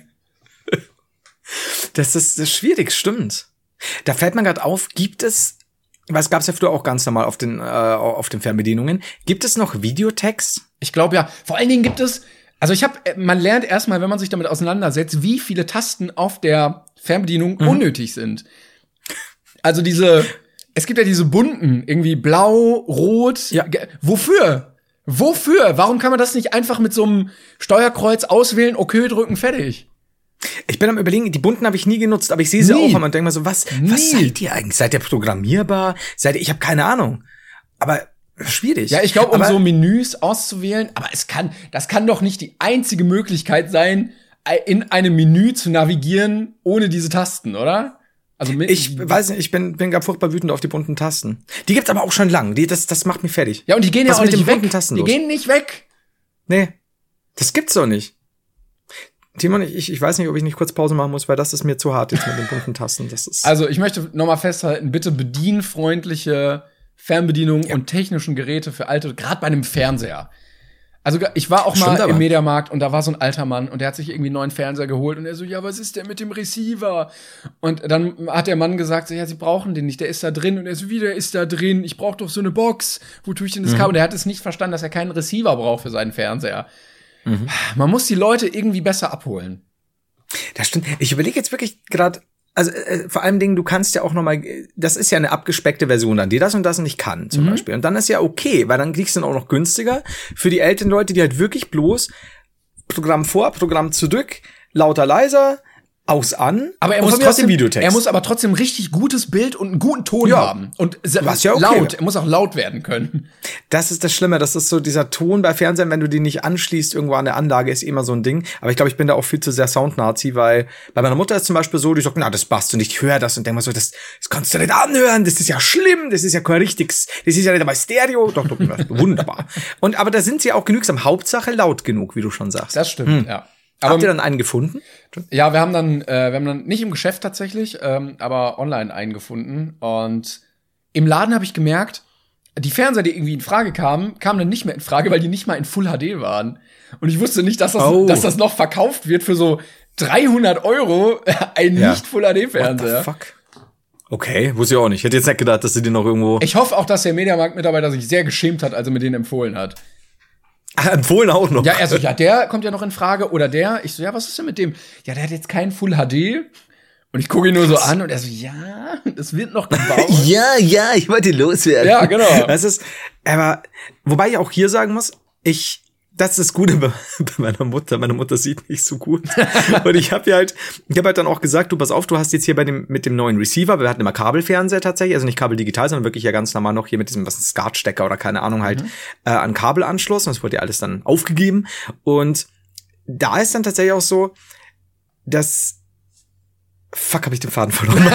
Das ist schwierig, stimmt. Da fällt mir gerade auf, gibt es, was gab's ja früher auch ganz normal auf den Fernbedienungen, gibt es noch Videotext? Ich glaube ja. Vor allen Dingen gibt es, also man lernt erstmal, wenn man sich damit auseinandersetzt, wie viele Tasten auf der Fernbedienung unnötig sind. Also es gibt ja diese bunten, irgendwie blau, rot. Ja. Wofür? Warum kann man das nicht einfach mit so einem Steuerkreuz auswählen, okay, drücken, fertig? Ich bin am Überlegen, die bunten habe ich nie genutzt, aber ich sehe sie auch und denke mir so, was seid ihr eigentlich? Seid ihr programmierbar? Ich habe keine Ahnung. Aber schwierig. Ja, ich glaube, um so Menüs auszuwählen, aber das kann doch nicht die einzige Möglichkeit sein, in einem Menü zu navigieren ohne diese Tasten, oder? Also ich weiß nicht, ich bin gar furchtbar wütend auf die bunten Tasten. Die gibt's aber auch schon lang. Das macht mich fertig. Ja, und die gehen ja auch nicht weg. Die gehen nicht weg. Nee, das gibt's doch nicht. Timon, ich weiß nicht, ob ich nicht kurz Pause machen muss, weil das ist mir zu hart jetzt mit den bunten Tasten. Also, ich möchte noch mal festhalten, bitte bedienfreundliche Fernbedienung und technischen Geräte für alte, gerade bei einem Fernseher. Also ich war auch mal im Mediamarkt und da war so ein alter Mann und der hat sich irgendwie einen neuen Fernseher geholt und er so, ja, was ist denn mit dem Receiver? Und dann hat der Mann gesagt, so, ja, sie brauchen den nicht, der ist da drin. Und er so, wie, der ist da drin? Ich brauche doch so eine Box. Wo tue ich denn das Kabel? Und er hat es nicht verstanden, dass er keinen Receiver braucht für seinen Fernseher. Man muss die Leute irgendwie besser abholen. Das stimmt. Ich überlege jetzt wirklich gerade, also vor allem Dingen, du kannst ja auch noch mal, das ist ja eine abgespeckte Version dann, die das und das nicht kann zum Beispiel. Und dann ist ja okay, weil dann kriegst du dann auch noch günstiger für die älteren Leute, die halt wirklich bloß Programm vor, Programm zurück, lauter, leiser, aus, an. Aber er muss trotzdem Videotext. Er muss aber trotzdem richtig gutes Bild und einen guten Ton haben. Und was ja okay laut. Er muss auch laut werden können. Das ist das Schlimme. Das ist so dieser Ton bei Fernsehen, wenn du den nicht anschließt, irgendwo an der Anlage, ist immer so ein Ding. Aber ich glaube, ich bin da auch viel zu sehr Soundnazi, weil bei meiner Mutter ist zum Beispiel so, die sagt, na, das passt und ich höre das und denke mal so, das kannst du nicht anhören, das ist ja schlimm, das ist ja kein richtiges, das ist ja nicht einmal Stereo. Doch, wunderbar. Aber da sind sie auch genügsam. Hauptsache laut genug, wie du schon sagst. Das stimmt, ja. Habt ihr dann einen gefunden? Ja, wir haben dann nicht im Geschäft tatsächlich, aber online einen gefunden. Und im Laden habe ich gemerkt, die Fernseher, die irgendwie in Frage kamen dann nicht mehr in Frage, weil die nicht mal in Full HD waren. Und ich wusste nicht, dass das noch verkauft wird für so 300 € ein nicht Full HD Fernseher. What the fuck? Okay, wusste ich auch nicht. Ich hätte jetzt nicht gedacht, dass sie die noch irgendwo. Ich hoffe auch, dass der Mediamarkt-Mitarbeiter sich sehr geschämt hat, als er mir den empfohlen hat. Empfohlen auch noch. Ja, er so, ja, der kommt ja noch in Frage. Oder der. Ich so, ja, was ist denn mit dem? Ja, der hat jetzt keinen Full HD. Und ich gucke ihn nur so an und er so, ja, das wird noch gebaut. ja, ich wollte loswerden. Ja, genau. Das ist, aber, wobei ich auch hier sagen muss, das ist das Gute bei meiner Mutter. Meine Mutter sieht nicht so gut. Und ich habe halt dann auch gesagt, du pass auf, du hast jetzt hier mit dem neuen Receiver, wir hatten immer Kabelfernseher tatsächlich, also nicht kabeldigital, sondern wirklich ja ganz normal noch hier mit diesem, was ein Skatstecker oder keine Ahnung halt, an Kabelanschluss. Und das wurde ja alles dann aufgegeben. Und da ist dann tatsächlich auch so, dass fuck, habe ich den Faden verloren.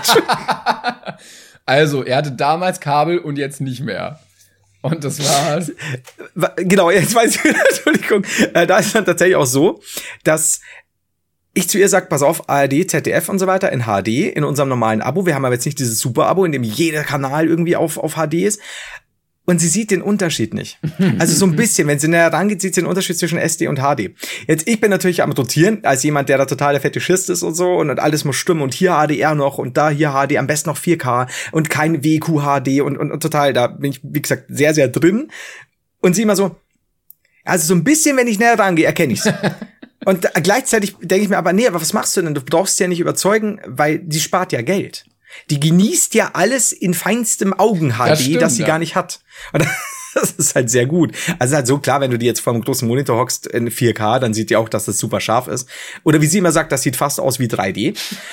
Also, er hatte damals Kabel und jetzt nicht mehr. Und das war's. Genau, jetzt weiß ich, Entschuldigung. Da ist dann tatsächlich auch so, dass ich zu ihr sage, pass auf, ARD, ZDF und so weiter in HD, in unserem normalen Abo. Wir haben aber jetzt nicht dieses Super-Abo, in dem jeder Kanal irgendwie auf HD ist. Und sie sieht den Unterschied nicht. Also so ein bisschen, wenn sie näher rangeht, sieht sie den Unterschied zwischen SD und HD. Jetzt, ich bin natürlich am Rotieren, als jemand, der da total der Fetischist ist und so, und alles muss stimmen, und hier HDR noch, und da hier HD, am besten noch 4K, und kein WQHD, und total, da bin ich, wie gesagt, sehr, sehr drin. Und sie immer so, also so ein bisschen, wenn ich näher rangehe, erkenne ich's. Und gleichzeitig denke ich mir aber, nee, aber was machst du denn? Du brauchst ja nicht überzeugen, weil die spart ja Geld. Die genießt ja alles in feinstem Augen-HD, das sie gar nicht hat. Und das ist halt sehr gut. Also halt so klar, wenn du die jetzt vor einem großen Monitor hockst in 4K, dann sieht die auch, dass das super scharf ist. Oder wie sie immer sagt, das sieht fast aus wie 3D.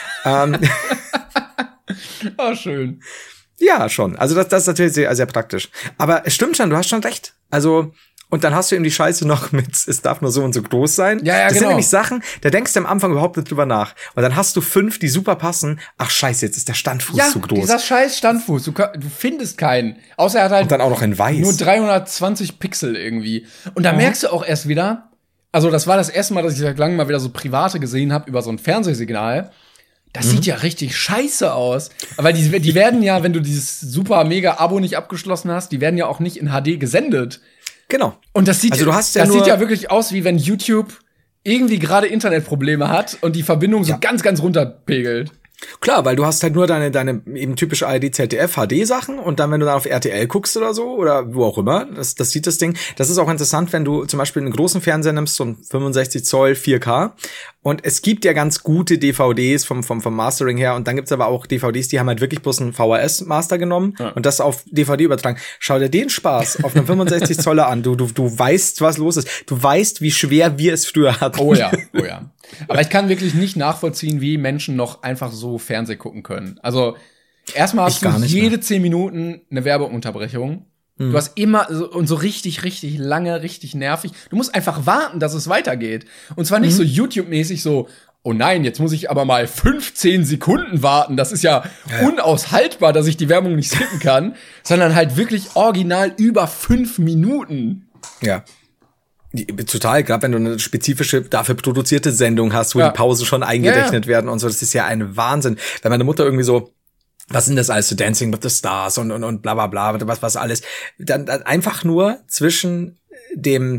Oh, schön. Ja, schon. Also das ist natürlich sehr, sehr praktisch. Aber es stimmt schon, du hast schon recht. Also, und dann hast du eben die Scheiße noch mit, es darf nur so und so groß sein. Ja, das genau. sind nämlich Sachen, da denkst du am Anfang überhaupt nicht drüber nach. Und dann hast du 5, die super passen. Ach scheiße, jetzt ist der Standfuß zu groß. Dieser scheiß Standfuß. Du findest keinen. Außer er hat halt und dann auch noch in weiß. Nur 320 Pixel irgendwie. Und da merkst du auch erst wieder, also das war das erste Mal, dass ich seit langem mal wieder so private gesehen habe über so ein Fernsehsignal. Das sieht ja richtig scheiße aus. Aber die werden ja, wenn du dieses super mega Abo nicht abgeschlossen hast, die werden ja auch nicht in HD gesendet. Genau. Und das sieht, also das sieht ja wirklich aus, wie wenn YouTube irgendwie gerade Internetprobleme hat und die Verbindung so ganz, ganz runterpegelt. Klar, weil du hast halt nur deine eben typische ARD, ZDF, HD-Sachen und dann, wenn du dann auf RTL guckst oder so oder wo auch immer, das sieht das Ding. Das ist auch interessant, wenn du zum Beispiel einen großen Fernseher nimmst, so ein 65 Zoll 4K. Und es gibt ja ganz gute DVDs vom Mastering her und dann gibt's aber auch DVDs, die haben halt wirklich bloß einen VHS-Master genommen und das auf DVD übertragen. Schau dir den Spaß auf einem 65 Zoller an. Du weißt, was los ist. Du weißt, wie schwer wir es früher hatten. Oh ja. Aber ich kann wirklich nicht nachvollziehen, wie Menschen noch einfach so Fernseh gucken können. Also, erstmal hast du jede 10 Minuten eine Werbeunterbrechung. Du hast immer so richtig, richtig lange, richtig nervig. Du musst einfach warten, dass es weitergeht. Und zwar nicht so YouTube-mäßig so, oh nein, jetzt muss ich aber mal 15 Sekunden warten. Das ist ja unaushaltbar, dass ich die Werbung nicht skippen kann. Sondern halt wirklich original über 5 Minuten. Ja. Total, gerade wenn du eine spezifische, dafür produzierte Sendung hast, wo die Pausen schon eingerechnet werden und so. Das ist ja ein Wahnsinn. Wenn meine Mutter irgendwie so, was sind das alles, so Dancing with the Stars und bla bla bla, was alles. Dann einfach nur zwischen dem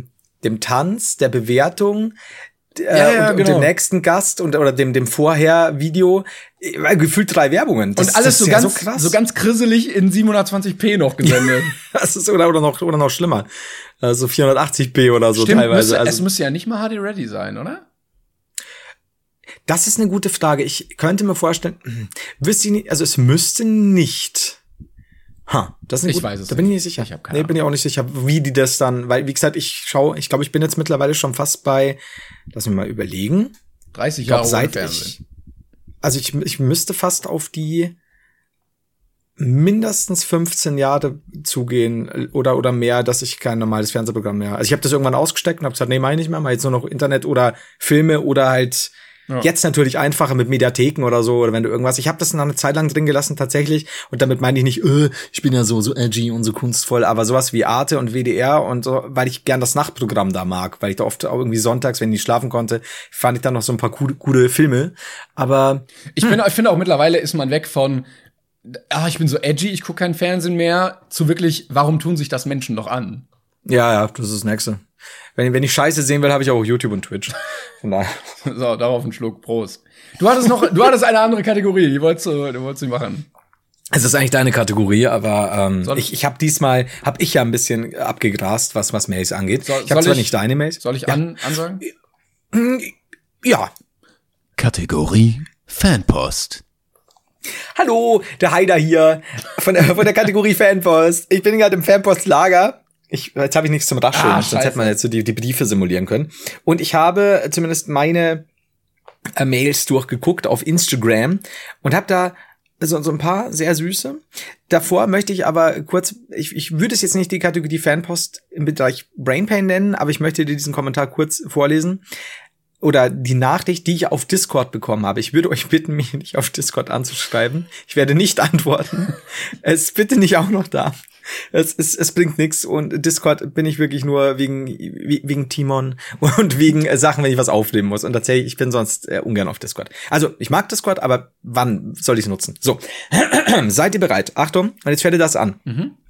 dem Tanz, der Bewertung, und dem nächsten Gast oder dem Vorher-Video, gefühlt 3 Werbungen. Und alles so ganz, so ganz krisselig in 720p noch gesendet. Das ist oder noch schlimmer. Also 480p oder so. Stimmt, teilweise. Es müsste ja nicht mal HD-ready sein, oder? Das ist eine gute Frage. Ich könnte mir vorstellen, wüsste ich nicht, also es müsste nicht. Das ist ich weiß es da bin ich nicht sicher. Ich habe keine Ahnung. Bin ich auch nicht sicher, wie die das dann, weil, wie gesagt, ich glaube, ich bin jetzt mittlerweile schon fast bei, lass mich mal überlegen. 30 Jahre seit Fernsehen. Ich müsste fast auf die mindestens 15 Jahre zugehen oder mehr, dass ich kein normales Fernsehprogramm mehr. Also ich habe das irgendwann ausgesteckt und habe gesagt, nee, mach ich nicht mehr, mach jetzt nur noch Internet oder Filme oder halt jetzt natürlich einfacher mit Mediatheken oder so, oder wenn du irgendwas. Ich habe das noch eine Zeit lang drin gelassen tatsächlich, und damit meine ich nicht, ich bin ja so edgy und so kunstvoll, aber sowas wie Arte und WDR und so, weil ich gern das Nachtprogramm da mag, weil ich da oft auch irgendwie sonntags, wenn ich nicht schlafen konnte, fand ich dann noch so ein paar gute Filme. Aber ich finde auch mittlerweile ist man weg von ich bin so edgy, ich gucke kein Fernsehen mehr, zu wirklich, warum tun sich das Menschen noch an? Ja, das ist das Nächste. Wenn ich Scheiße sehen will, habe ich auch YouTube und Twitch. Von daher. So, darauf einen Schluck. Prost. Du hattest eine andere Kategorie, die wolltest du machen. Es ist eigentlich deine Kategorie, aber ich habe ja ein bisschen abgegrast, was Mails angeht. Ich habe zwar nicht deine Mails. Soll ich ansagen? Ja. Kategorie Fanpost. Hallo, der Haider hier von der Kategorie Fanpost. Ich bin gerade im Fanpost-Lager. Jetzt habe ich nichts zum Rascheln, sonst hätte man jetzt so die Briefe simulieren können. Und ich habe zumindest meine Mails durchgeguckt auf Instagram und habe da so ein paar sehr süße. Davor möchte ich aber kurz, ich würde es jetzt nicht die Kategorie Fanpost im Bereich Brainpain nennen, aber ich möchte dir diesen Kommentar kurz vorlesen. Oder die Nachricht, die ich auf Discord bekommen habe. Ich würde euch bitten, mich nicht auf Discord anzuschreiben. Ich werde nicht antworten. Es ist bitte nicht auch noch da. Es bringt nichts, und Discord bin ich wirklich nur wegen Timon und wegen Sachen, wenn ich was aufnehmen muss. Und tatsächlich, ich bin sonst ungern auf Discord. Also, ich mag Discord, aber wann soll ich es nutzen? So, seid ihr bereit? Achtung, und jetzt fällt ihr das an.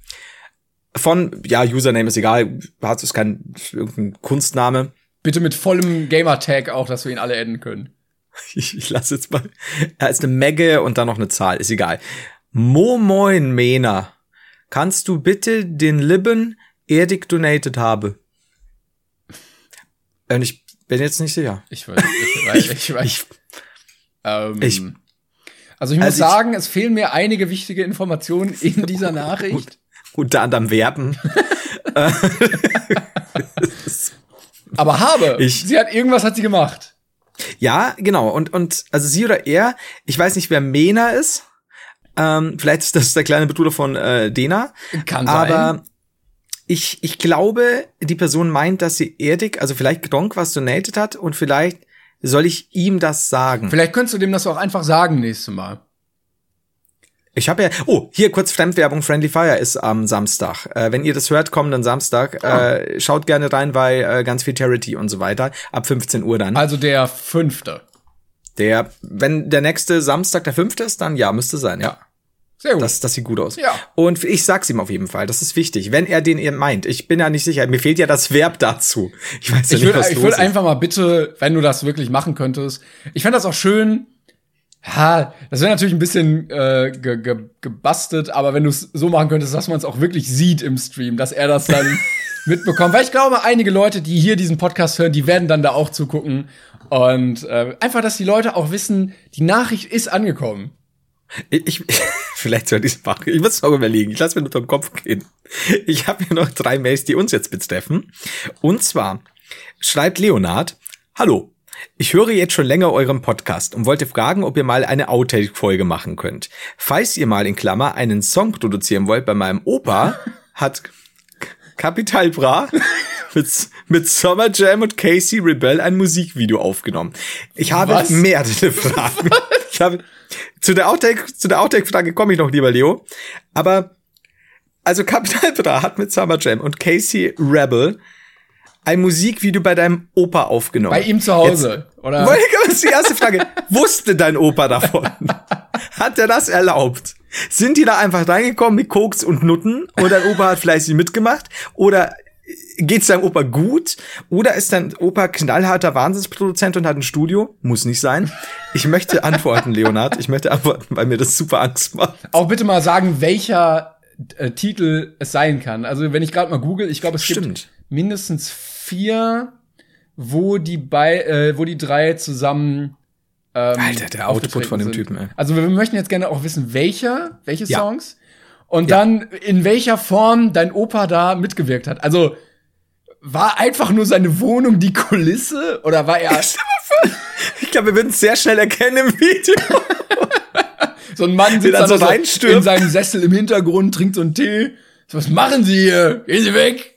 Username ist egal, hat es irgendein Kunstname. Bitte mit vollem Gamer-Tag auch, dass wir ihn alle adden können. Ich lasse jetzt mal. Da ist eine Megge und dann noch eine Zahl, ist egal. Moin Mena. Kannst du bitte den Libben Erik donated habe? Und ich bin jetzt nicht sicher. Ich weiß. Also ich muss sagen, es fehlen mir einige wichtige Informationen in dieser Nachricht. Unter anderem Verben. Aber irgendwas hat sie gemacht. Ja, genau. Und also sie oder er, ich weiß nicht, wer Mena ist. Vielleicht ist das der kleine Bruder von Dena. Kann sein. Aber ich glaube, die Person meint, dass sie Erik, also vielleicht Gronk was donated hat, und vielleicht soll ich ihm das sagen. Vielleicht könntest du dem das auch einfach sagen nächstes Mal. Ich habe hier kurz Fremdwerbung. Friendly Fire ist am Samstag. Wenn ihr das hört, kommenden Samstag, schaut gerne rein, weil ganz viel Charity und so weiter. Ab 15 Uhr dann. Also der 5. Wenn der nächste Samstag der 5. ist, dann ja, müsste sein, ja. Sehr gut. Das sieht gut aus. Ja. Und ich sag's ihm auf jeden Fall, das ist wichtig. Wenn er den meint. Ich bin ja nicht sicher, mir fehlt ja das Verb dazu. Ich weiß ja nicht, was los ist. Ich würde einfach mal bitte, wenn du das wirklich machen könntest. Ich fände das auch schön. Ja, das wäre natürlich ein bisschen gebastelt, aber wenn du es so machen könntest, dass man es auch wirklich sieht im Stream, dass er das dann mitbekommt. Weil ich glaube, einige Leute, die hier diesen Podcast hören, die werden dann da auch zugucken. Und einfach, dass die Leute auch wissen, die Nachricht ist angekommen. Vielleicht soll ich es machen. Ich muss es auch überlegen. Ich lasse mir nur durch den Kopf gehen. Ich habe hier noch 3 Mails, die uns jetzt betreffen. Und zwar schreibt Leonard: Hallo. Ich höre jetzt schon länger euren Podcast und wollte fragen, ob ihr mal eine Outtake-Folge machen könnt. Falls ihr mal in Klammer einen Song produzieren wollt, bei meinem Opa hat Capital Bra mit Summer Jam und Casey Rebel ein Musikvideo aufgenommen. Ich habe mehrere Fragen. Zu der Outtake-Frage komme ich noch, lieber Leo. Aber, also Capital Bra hat mit Summer Jam und Casey Rebel ein Musikvideo bei deinem Opa aufgenommen. Bei ihm zu Hause, oder? Das ist die erste Frage. Wusste dein Opa davon? Hat er das erlaubt? Sind die da einfach reingekommen mit Koks und Nutten? Und dein Opa hat fleißig mitgemacht? Oder geht's deinem Opa gut? Oder ist dein Opa knallharter Wahnsinnsproduzent und hat ein Studio? Muss nicht sein. Ich möchte antworten, Leonhard. Ich möchte antworten, weil mir das super Angst macht. Auch bitte mal sagen, welcher Titel es sein kann. Also wenn ich gerade mal google, ich glaube, es gibt mindestens 4, wo die 3 zusammen Alter, der Output von dem Typen, ey. Also wir möchten jetzt gerne auch wissen, welche Songs und dann in welcher Form dein Opa da mitgewirkt hat. Also war einfach nur seine Wohnung die Kulisse oder war er Ich glaube, wir würden es sehr schnell erkennen im Video. So ein Mann sitzt dann so in seinem Sessel im Hintergrund, trinkt so einen Tee. So, was machen Sie hier? Gehen Sie weg!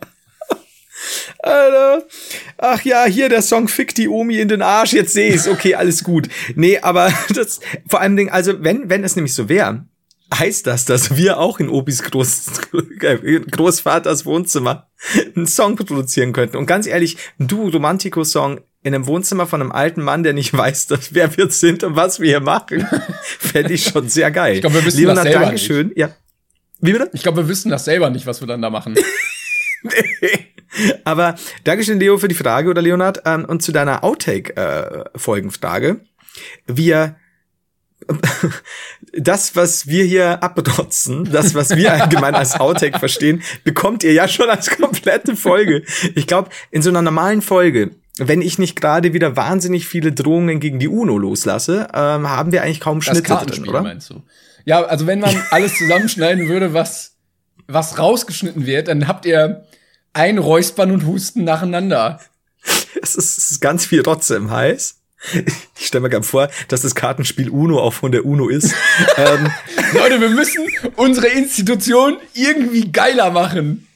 Alter. Ach ja, hier der Song Fick die Omi in den Arsch, jetzt seh ich's. Okay, alles gut. Nee, aber das, vor allem Ding, also wenn es nämlich so wäre, heißt das, dass wir auch in Opis Großvaters Wohnzimmer einen Song produzieren könnten. Und ganz ehrlich, ein Romantico-Song in einem Wohnzimmer von einem alten Mann, der nicht weiß, wer wir sind und was wir hier machen, fände ich schon sehr geil. Ich glaube, wir wissen das selber Dankeschön. Nicht. Ja. Wie bitte? Ich glaube, wir wissen das selber nicht, was wir dann da machen. Nee. Aber Dankeschön, Leo, für die Frage, oder Leonhard. Und zu deiner Outtake-Folgenfrage. Das, was wir hier abrotzen, das, was wir allgemein als Outtake verstehen, bekommt ihr ja schon als komplette Folge. Ich glaube, in so einer normalen Folge, wenn ich nicht gerade wieder wahnsinnig viele Drohungen gegen die UNO loslasse, haben wir eigentlich kaum Schnitte drin, oder? Meinst du? Ja, also wenn man alles zusammenschneiden würde, was rausgeschnitten wird, dann habt ihr ein Räuspern und Husten nacheinander. Es ist ganz viel Rotze im Hals. Ich stelle mir gerade vor, dass das Kartenspiel Uno auch von der UNO ist. Leute, wir müssen unsere Institution irgendwie geiler machen.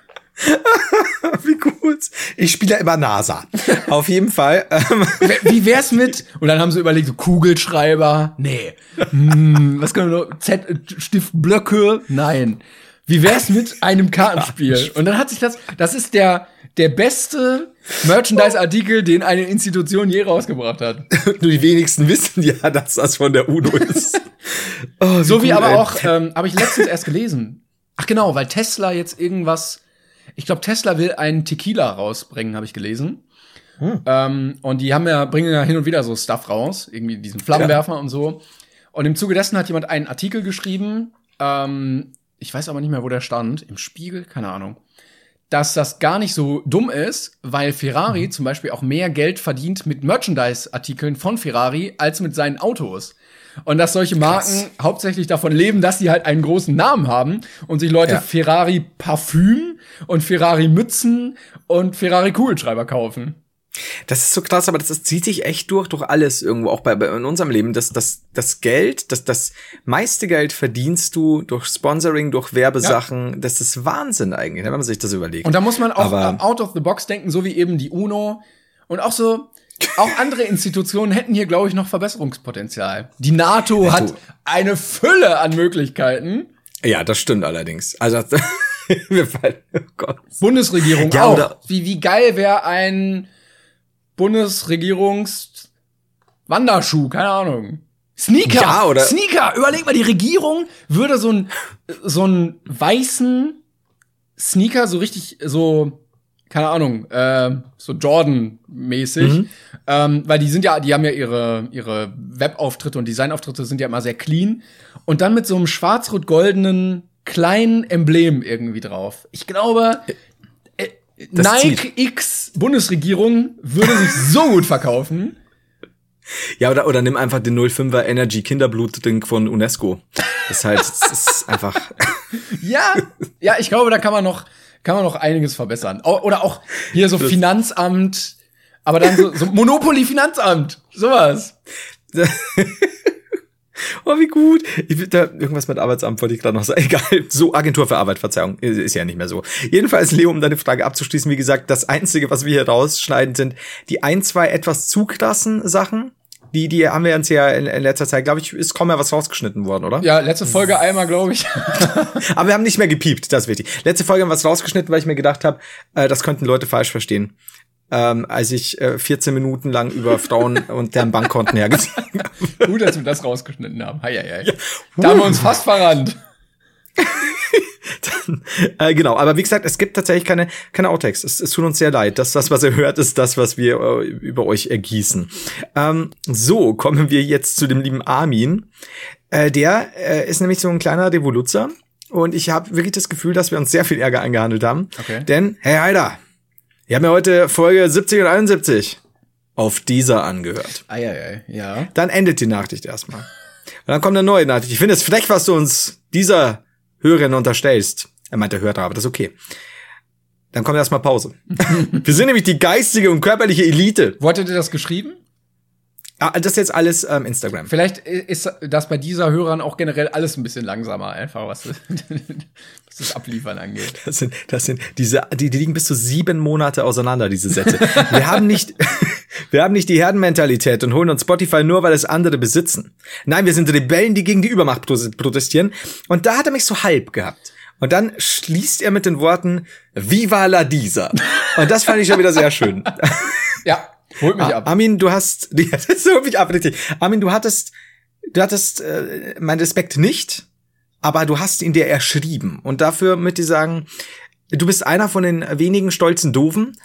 Wie gut. Ich spiele ja immer NASA. Auf jeden Fall. Wie wär's mit, und dann haben sie überlegt, so Kugelschreiber? Nee. Was können wir noch? Stiftblöcke? Nein. Wie wär's mit einem Kartenspiel? Und dann hat sich das ist der beste Merchandise-Artikel, den eine Institution je rausgebracht hat. Nur die wenigsten wissen ja, dass das von der UNO ist. So wie aber auch, habe ich letztens erst gelesen. Ach genau, weil Tesla jetzt irgendwas, ich glaube, Tesla will einen Tequila rausbringen, habe ich gelesen. Und die bringen ja hin und wieder so Stuff raus, irgendwie diesen Flammenwerfer und so. Und im Zuge dessen hat jemand einen Artikel geschrieben, ich weiß aber nicht mehr, wo der stand, im Spiegel, keine Ahnung, dass das gar nicht so dumm ist, weil Ferrari zum Beispiel auch mehr Geld verdient mit Merchandise-Artikeln von Ferrari als mit seinen Autos. Und dass solche Marken hauptsächlich davon leben, dass sie halt einen großen Namen haben und sich Leute Ferrari Parfüm und Ferrari Mützen und Ferrari Kugelschreiber kaufen. Das ist so krass, aber das zieht sich echt durch alles irgendwo, auch in unserem Leben. Das Geld, das meiste Geld verdienst du durch Sponsoring, durch Werbesachen. Ja. Das ist Wahnsinn eigentlich, wenn man sich das überlegt. Und da muss man auch out of the box denken, so wie eben die UNO und auch andere Institutionen hätten hier, glaube ich, noch Verbesserungspotenzial. Die NATO hat eine Fülle an Möglichkeiten. Ja, das stimmt allerdings. Also Bundesregierung auch. Oder wie geil wäre ein Bundesregierungs-Wanderschuh, keine Ahnung. Sneaker! Ja, oder Sneaker! Überleg mal, die Regierung würde so einen weißen Sneaker, so richtig, so, keine Ahnung, so Jordan-mäßig, weil die haben ja ihre Webauftritte und Designauftritte sind ja immer sehr clean. Und dann mit so einem schwarz-rot-goldenen kleinen Emblem irgendwie drauf. Ich glaube, Nike X Bundesregierung würde sich so gut verkaufen. Ja, oder nimm einfach den 05er Energy Kinderblut-Drink von UNESCO. Das ist einfach. Ja, ich glaube, da kann man noch einiges verbessern. Oder auch hier so Finanzamt, aber dann so Monopoly Finanzamt, sowas. Oh, wie gut. Irgendwas mit Arbeitsamt wollte ich gerade noch sagen. Egal. So, Agentur für Arbeit, Verzeihung. Ist ja nicht mehr so. Jedenfalls, Leo, um deine Frage abzuschließen, wie gesagt, das Einzige, was wir hier rausschneiden, sind die 2 etwas zu krassen Sachen. Die haben wir uns ja in letzter Zeit, glaube ich, ist kaum mehr was rausgeschnitten worden, oder? Ja, letzte Folge einmal, glaube ich. Aber wir haben nicht mehr gepiept, das ist wichtig. Letzte Folge haben wir was rausgeschnitten, weil ich mir gedacht habe, das könnten Leute falsch verstehen. Als ich 14 Minuten lang über Frauen und deren Bankkonten hergezogen habe. Gut, dass wir das rausgeschnitten haben. Hei. Ja. Da haben wir uns fast verrannt. Genau, aber wie gesagt, es gibt tatsächlich keine Outtakes. Es tut uns sehr leid. Das, was ihr hört, ist das, was wir über euch ergießen. So, kommen wir jetzt zu dem lieben Armin. Der ist nämlich so ein kleiner Revoluzer. Und ich habe wirklich das Gefühl, dass wir uns sehr viel Ärger eingehandelt haben. Okay. Denn, hey Heider, wir haben ja heute Folge 70 und 71 auf dieser angehört. Ja. Dann endet die Nachricht erstmal. Und dann kommt eine neue Nachricht. Ich finde es frech, was du uns dieser Hörerin unterstellst. Er meinte Hörer, aber das ist okay. Dann kommt erstmal Pause. Wir sind nämlich die geistige und körperliche Elite. Wo hattet ihr das geschrieben? Das ist jetzt alles Instagram. Vielleicht ist das bei dieser Hörern auch generell alles ein bisschen langsamer, einfach was das Abliefern angeht. Das sind die liegen bis zu 7 Monate auseinander, diese Sätze. Wir haben nicht die Herdenmentalität und holen uns Spotify nur, weil es andere besitzen. Nein, wir sind Rebellen, die gegen die Übermacht protestieren. Und da hat er mich so halb gehabt. Und dann schließt er mit den Worten Viva la Disa. Und das fand ich schon wieder sehr schön. Ja. Holt mich ab. Armin, du hast, das holt mich ab, richtig. Armin, du hattest meinen Respekt nicht, aber du hast ihn dir erschrieben. Und dafür möchte ich sagen, du bist einer von den wenigen stolzen Doofen.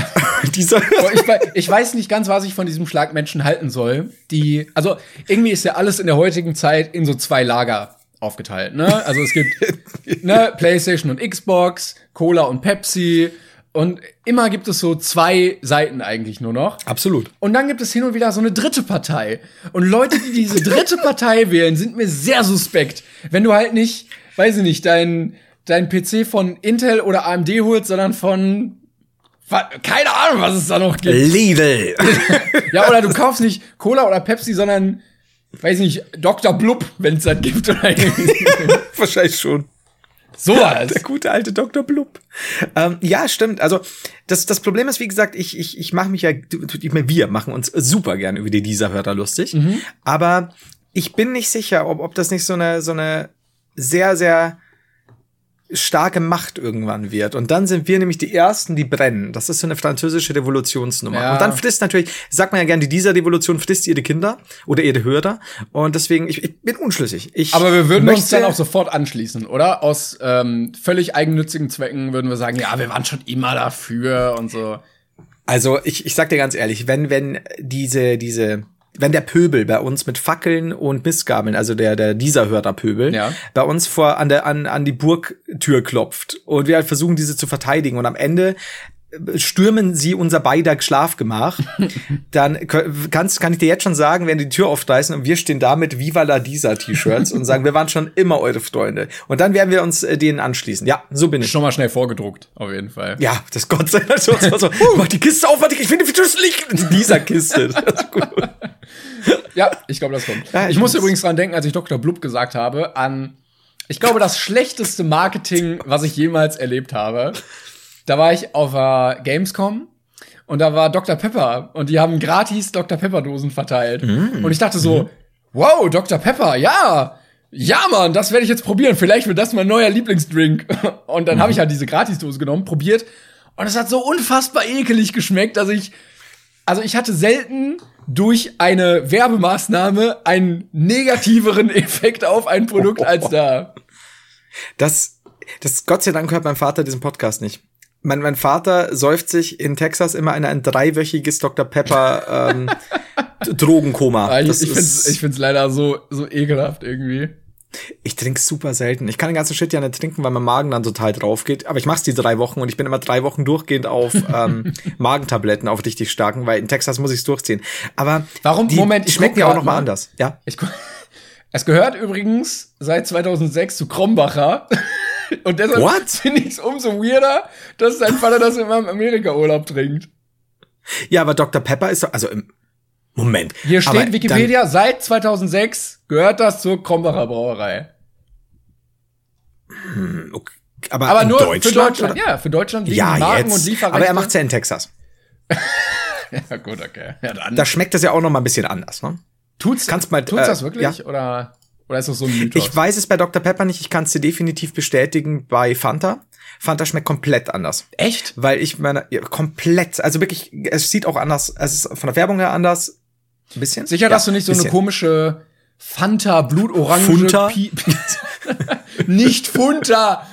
Ich weiß nicht ganz, was ich von diesem Schlagmenschen halten soll. Also irgendwie ist ja alles in der heutigen Zeit in so 2 Lager aufgeteilt, ne? Also es gibt PlayStation und Xbox, Cola und Pepsi. Und immer gibt es so 2 Seiten eigentlich nur noch. Absolut. Und dann gibt es hin und wieder so eine dritte Partei. Und Leute, die diese dritte Partei wählen, sind mir sehr suspekt. Wenn du halt nicht, weiß ich nicht, dein PC von Intel oder AMD holst, sondern von keine Ahnung, was es da noch gibt. Lidl. Ja, oder du kaufst nicht Cola oder Pepsi, sondern, weiß ich nicht, Dr. Blub, wenn es das gibt. Oder wahrscheinlich schon. Sowas. Der gute alte Dr. Blub. Ja, stimmt. Also das Problem ist, wie gesagt, ich mache mich ja, wir machen uns super gern über die Lisa-Hörter lustig. Mhm. Aber ich bin nicht sicher, ob das nicht so eine sehr, sehr starke Macht irgendwann wird. Und dann sind wir nämlich die Ersten, die brennen. Das ist so eine französische Revolutionsnummer. Ja. Und dann frisst natürlich, sagt man ja gerne, dieser Revolution frisst ihre Kinder oder ihre Hörer. Und deswegen, ich bin unschlüssig. Aber wir würden uns dann auch sofort anschließen, oder? Aus völlig eigennützigen Zwecken würden wir sagen, ja, wir waren schon immer dafür und so. Also ich sag dir ganz ehrlich, wenn der Pöbel bei uns mit Fackeln und Mistgabeln, also dieser Hörerpöbel, bei uns an die Burgtür klopft und wir halt versuchen, diese zu verteidigen und am Ende stürmen sie unser beider Schlafgemach, dann kann ich dir jetzt schon sagen, werden die Tür aufreißen und wir stehen da mit Viva la Disa T-Shirts und sagen, wir waren schon immer eure Freunde. Und dann werden wir uns denen anschließen. Ja, so bin ich. Schon mal schnell vorgedruckt, auf jeden Fall. Ja, das Gott sei Dank. So, mach die Kiste auf, ich finde die Schlüssel nicht in dieser Kiste. Das ist gut. Ja, ich glaube, das kommt. Ja, ich muss übrigens dran denken, als ich Dr. Blub gesagt habe, ich glaube, das schlechteste Marketing, was ich jemals erlebt habe. Da war ich auf der Gamescom und da war Dr. Pepper und die haben gratis Dr. Pepper-Dosen verteilt. Und ich dachte so, wow, Dr. Pepper, ja, Mann, das werde ich jetzt probieren. Vielleicht wird das mein neuer Lieblingsdrink. Und dann habe ich halt diese Gratisdose genommen, probiert und es hat so unfassbar ekelig geschmeckt, dass ich hatte selten durch eine Werbemaßnahme einen negativeren Effekt auf ein Produkt als da. Das Gott sei Dank hört mein Vater diesen Podcast nicht. Mein Vater säuft sich in Texas immer in ein 3-wöchiges Dr. Pepper Drogenkoma. Ich find's leider so ekelhaft irgendwie. Ich trinke super selten. Ich kann den ganzen Shit ja nicht trinken, weil mein Magen dann total drauf geht. Aber ich mach's die 3 Wochen und ich bin immer 3 Wochen durchgehend auf Magentabletten, auf richtig starken, weil in Texas muss ich's durchziehen. Aber warum? Die schmecken ja auch noch mal anders. Ja. Es gehört übrigens seit 2006 zu Krombacher. Und deshalb finde ich es umso weirder, dass dein Vater das immer im Amerika-Urlaub trinkt. Ja, aber Dr. Pepper ist doch, also im Moment. Hier steht Wikipedia, seit 2006 gehört das zur Krombacher Brauerei. Okay. Aber nur Deutschland, für Deutschland. Oder? Ja, für Deutschland liegen Marken und Lieferrechte. Aber er macht's ja in Texas. Ja, gut, okay. Ja, dann. Da schmeckt das ja auch noch mal ein bisschen anders, ne? Tut's das wirklich? Ja. Oder ist das so ein Mythos? Ich weiß es bei Dr. Pepper nicht. Ich kann es dir definitiv bestätigen bei Fanta. Fanta schmeckt komplett anders. Echt? Weil ich meine, ja, komplett. Also wirklich, es sieht auch anders. Es ist von der Werbung her anders. Ein bisschen. Sicher, dass du nicht so eine komische Fanta Blutorange Nicht Funta!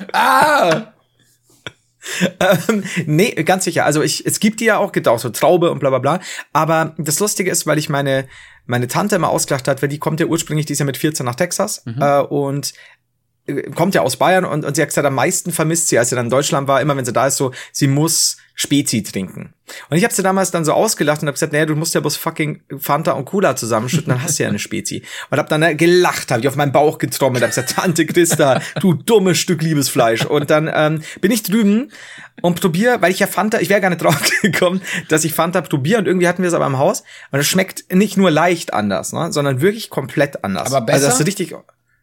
Nee, ganz sicher. Also es gibt die ja auch, gibt auch so Traube und bla bla bla. Aber das Lustige ist, weil ich meine Tante immer ausgelacht hat, weil die kommt ja ursprünglich, die ist ja mit 14 nach Texas und kommt ja aus Bayern und sie hat gesagt, am meisten vermisst sie, als sie dann in Deutschland war, immer wenn sie da ist, so, sie muss Spezi trinken. Und ich habe sie damals dann so ausgelacht und habe gesagt, naja, du musst ja bloß fucking Fanta und Cola zusammenschütten, dann hast du ja eine Spezi. Und hab dann gelacht, habe ich auf meinen Bauch getrommelt, hab gesagt, Tante Christa, du dummes Stück Liebesfleisch. Und dann bin ich drüben und probiere, weil ich ja Fanta, ich wäre gar nicht drauf gekommen, dass ich Fanta probiere und irgendwie hatten wir es aber im Haus und es schmeckt nicht nur leicht anders, ne, sondern wirklich komplett anders. Aber besser? Also das ist richtig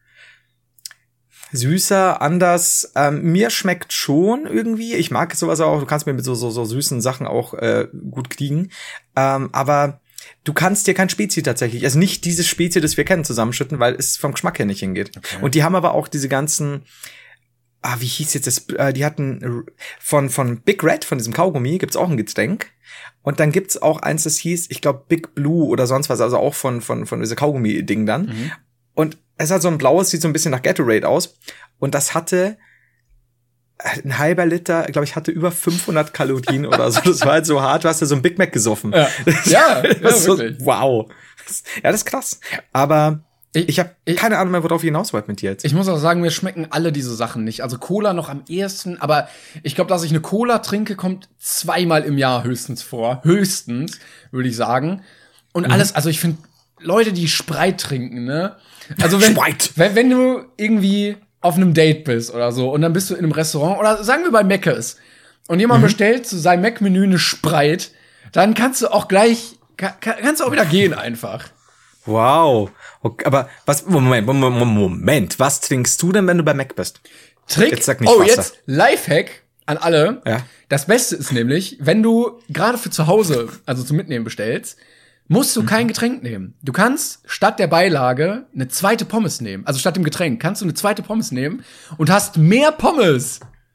süßer, anders. Mir schmeckt schon irgendwie. Ich mag sowas auch. Du kannst mir mit so süßen Sachen auch gut kriegen. Aber du kannst dir kein Spezi tatsächlich, also nicht dieses Spezi, das wir kennen, zusammenschütten, weil es vom Geschmack her nicht hingeht. Okay. Und die haben aber auch diese ganzen, wie hieß jetzt das? Die hatten von Big Red, von diesem Kaugummi, gibt's auch ein Getränk. Und dann gibt's auch eins, das hieß, ich glaube, Big Blue oder sonst was, also auch von dieser Kaugummi-Ding dann. Mhm. Und es hat so ein blaues, sieht so ein bisschen nach Gatorade aus. Und das hatte ein halber Liter, glaube ich, hatte über 500 Kalorien oder so. Das war halt so hart, du hast ja so ein Big Mac gesoffen. Ja, das so, wow. Ja, das ist krass. Aber ich habe keine Ahnung mehr, worauf ich hinaus wollte mit dir jetzt. Ich muss auch sagen, mir schmecken alle diese Sachen nicht. Also Cola noch am ehesten, aber ich glaube, dass ich eine Cola trinke, kommt 2-mal im Jahr höchstens vor. Höchstens, würde ich sagen. Und alles, also ich finde, Leute, die Sprite trinken, ne? Also wenn du irgendwie auf einem Date bist oder so und dann bist du in einem Restaurant oder sagen wir bei Mc's und jemand bestellt zu seinem Mac-Menü eine Sprite, dann kannst du auch gleich, kannst du auch wieder gehen einfach. Wow. Okay, aber Moment, was trinkst du denn, wenn du bei Mac bist? Jetzt sag nicht Wasser. Jetzt Lifehack an alle. Ja. Das Beste ist nämlich, wenn du gerade für zu Hause, also zum Mitnehmen bestellst, musst du kein Getränk nehmen. Du kannst statt der Beilage eine zweite Pommes nehmen. Also statt dem Getränk kannst du eine zweite Pommes nehmen und hast mehr Pommes.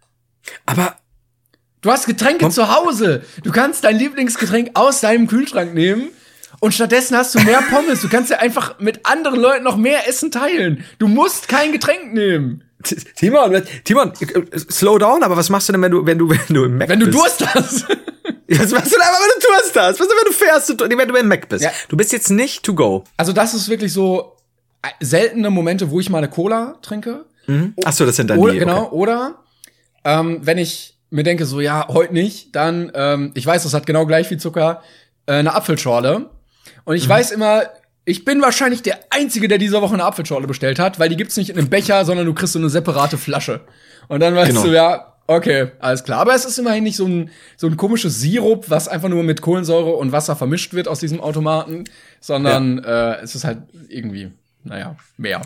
Aber du hast Getränke zu Hause. Du kannst dein Lieblingsgetränk aus deinem Kühlschrank nehmen und stattdessen hast du mehr Pommes. Du kannst ja einfach mit anderen Leuten noch mehr Essen teilen. Du musst kein Getränk nehmen. Timon, slow down, aber was machst du denn, wenn du im Mac bist? Wenn du Durst hast. Was machst du denn aber, wenn du Durst hast? Was, wenn du fährst, wenn du im Mac bist? Ja. Du bist jetzt nicht to go. Also das ist wirklich so seltene Momente, wo ich mal eine Cola trinke. Mhm. Ach so, das sind dann die. Genau, okay. Oder wenn ich mir denke, so ja, heute nicht, dann, ich weiß, das hat genau gleich viel Zucker, eine Apfelschorle. Und ich weiß immer, ich bin wahrscheinlich der Einzige, der diese Woche eine Apfelschorle bestellt hat, weil die gibt's nicht in einem Becher, sondern du kriegst so eine separate Flasche. Und dann weißt du, ja, okay, alles klar. Aber es ist immerhin nicht so ein komisches Sirup, was einfach nur mit Kohlensäure und Wasser vermischt wird aus diesem Automaten, sondern es ist halt irgendwie, naja, mehr.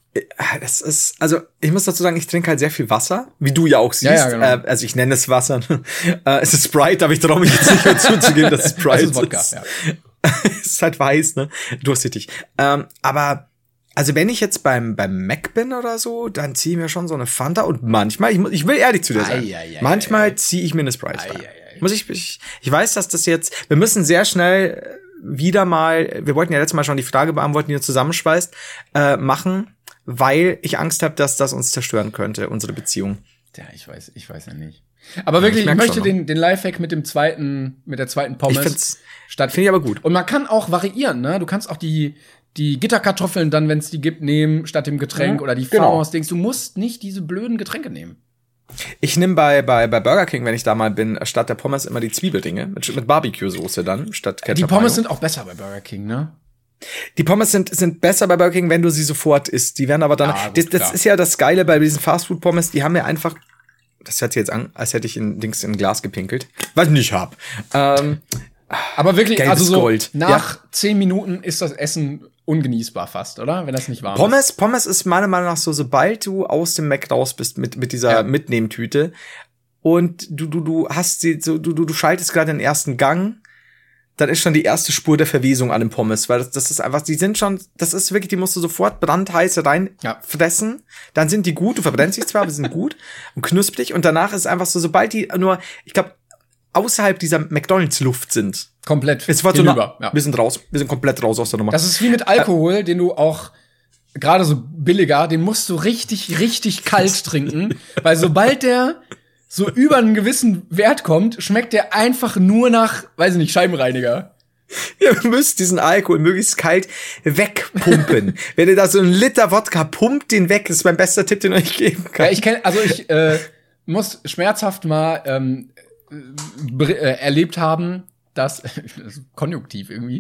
Das ist, also ich muss dazu sagen, ich trinke halt sehr viel Wasser, wie du ja auch siehst. Ja, genau. Also ich nenne es Wasser. Es ist Sprite, aber ich traue mich jetzt nicht mehr zuzugeben, dass es Sprite ist. Wodka, ja. Es ist halt weiß, ne? Durchsichtig. Aber also wenn ich jetzt beim Mac bin oder so, dann ziehe ich mir schon so eine Fanta und manchmal, ich will ehrlich zu dir sein, manchmal ziehe ich mir eine Sprite rein. Ich weiß, dass das jetzt, wir müssen sehr schnell wieder mal, wir wollten ja letztes Mal schon die Frage beantworten, die uns zusammenschweißt, machen, weil ich Angst habe, dass das uns zerstören könnte, unsere Beziehung. Ja, ich weiß ja nicht. Aber wirklich, ich möchte den Lifehack mit der zweiten Pommes finde ich aber gut. Und man kann auch variieren, ne? Du kannst auch die Gitterkartoffeln dann, wenn es die gibt, nehmen statt dem Getränk oder die Farmhouse-Dings. Du musst nicht diese blöden Getränke nehmen. Ich nehme bei Burger King, wenn ich da mal bin, statt der Pommes immer die Zwiebeldinge mit Barbecue-Soße dann statt Ketchup. Die Pommes sind auch besser bei Burger King, ne? Die Pommes sind besser bei Burger King, wenn du sie sofort isst. Die werden aber dann das ist ja das Geile bei diesen Fastfood-Pommes, die haben ja einfach, das hört sich jetzt an, als hätte ich in ein Glas gepinkelt, was ich nicht hab. Aber wirklich, Gelbes also so Gold. Nach 10 Minuten ist das Essen ungenießbar fast, oder? Wenn das nicht warm ist. Pommes ist meiner Meinung nach so, sobald du aus dem Mac raus bist mit dieser Mitnehmtüte und du hast sie so, du schaltest gerade den ersten Gang, dann ist schon die erste Spur der Verwesung an den Pommes, weil das ist einfach, das ist wirklich, die musst du sofort brandheiß rein fressen, dann sind die gut, du verbrennst dich zwar, aber sie sind gut und knusprig und danach ist einfach so, sobald die nur, ich glaube, außerhalb dieser McDonalds-Luft sind. Komplett. Wir sind raus. Wir sind komplett raus aus der Nummer. Das ist wie mit Alkohol, den du auch gerade so billiger, den musst du richtig, richtig kalt trinken, weil sobald der so über einen gewissen Wert kommt, schmeckt der einfach nur nach, weiß ich nicht, Scheibenreiniger. Ihr müsst diesen Alkohol möglichst kalt wegpumpen. Wenn ihr da so einen Liter Wodka pumpt, den weg. Das ist mein bester Tipp, den ich euch geben kann. Ja, ich muss schmerzhaft mal erlebt haben, dass konjunktiv irgendwie,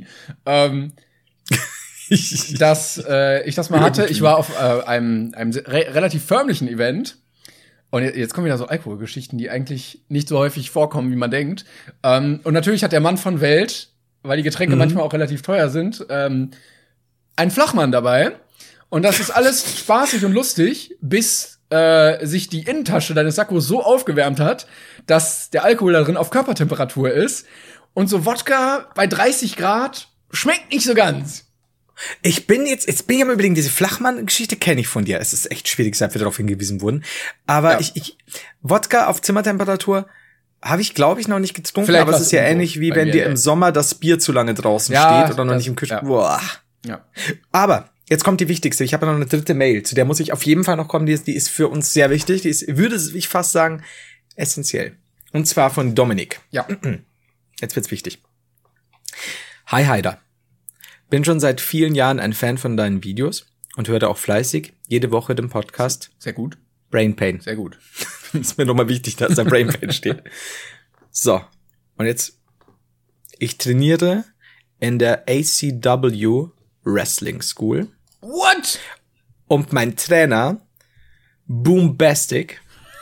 dass ich das mal hatte. Ich war auf einem relativ förmlichen Event. Und jetzt kommen wieder so Alkoholgeschichten, die eigentlich nicht so häufig vorkommen, wie man denkt. Und natürlich hat der Mann von Welt, weil die Getränke manchmal auch relativ teuer sind, einen Flachmann dabei. Und das ist alles spaßig und lustig, bis sich die Innentasche deines Sakkos so aufgewärmt hat, dass der Alkohol da drin auf Körpertemperatur ist. Und so Wodka bei 30 Grad schmeckt nicht so ganz. Jetzt bin ich am Überlegen, diese Flachmann-Geschichte kenne ich von dir. Es ist echt schwierig, seit wir darauf hingewiesen wurden. Aber ja. Wodka auf Zimmertemperatur habe ich, glaube ich, noch nicht getrunken. Vielleicht, aber es ist ja ähnlich wie wenn dir im Sommer das Bier zu lange draußen steht oder noch nicht im Kühlschrank. Ja. Boah. Ja. Aber jetzt kommt die wichtigste. Ich habe ja noch eine dritte Mail, zu der muss ich auf jeden Fall noch kommen. Die ist für uns sehr wichtig. Die ist, würde ich fast sagen, essentiell. Und zwar von Dominik. Ja. Jetzt wird's wichtig. Hi Heider. Bin schon seit vielen Jahren ein Fan von deinen Videos und höre auch fleißig jede Woche den Podcast. Sehr gut. Brain Pain. Sehr gut. Ist mir nochmal wichtig, dass da Brain Pain steht. So. Und jetzt. Ich trainiere in der ACW Wrestling School. What? Und mein Trainer, Boombastic,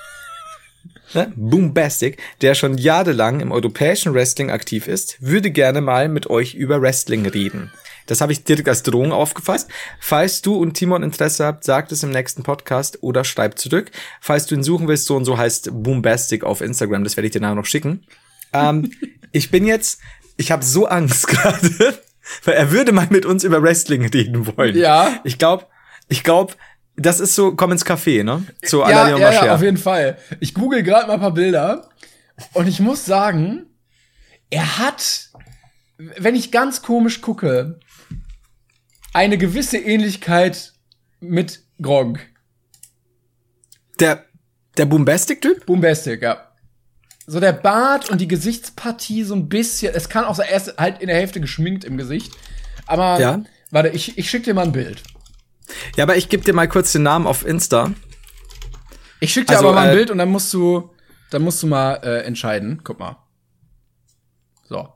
der schon jahrelang im europäischen Wrestling aktiv ist, würde gerne mal mit euch über Wrestling reden. Das habe ich direkt als Drohung aufgefasst. Falls du und Timon Interesse habt, sagt es im nächsten Podcast oder schreibt zurück. Falls du ihn suchen willst, so und so heißt Boombastic auf Instagram, das werde ich dir nachher noch schicken. Ich habe so Angst gerade, weil er würde mal mit uns über Wrestling reden wollen. Ja. Ich glaube, das ist so, komm ins Café, ne? So ja, auf jeden Fall. Ich google gerade mal ein paar Bilder und ich muss sagen, er hat, wenn ich ganz komisch gucke, eine gewisse Ähnlichkeit mit Gronk. Der Boombastic-Typ? Boombastic, ja. So der Bart und die Gesichtspartie so ein bisschen, es kann auch sein, er ist halt in der Hälfte geschminkt im Gesicht. Aber, ja. Warte, ich schick dir mal ein Bild. Ja, aber ich gebe dir mal kurz den Namen auf Insta. Ich schick dir aber mal ein Bild und dann musst du mal entscheiden. Guck mal. So.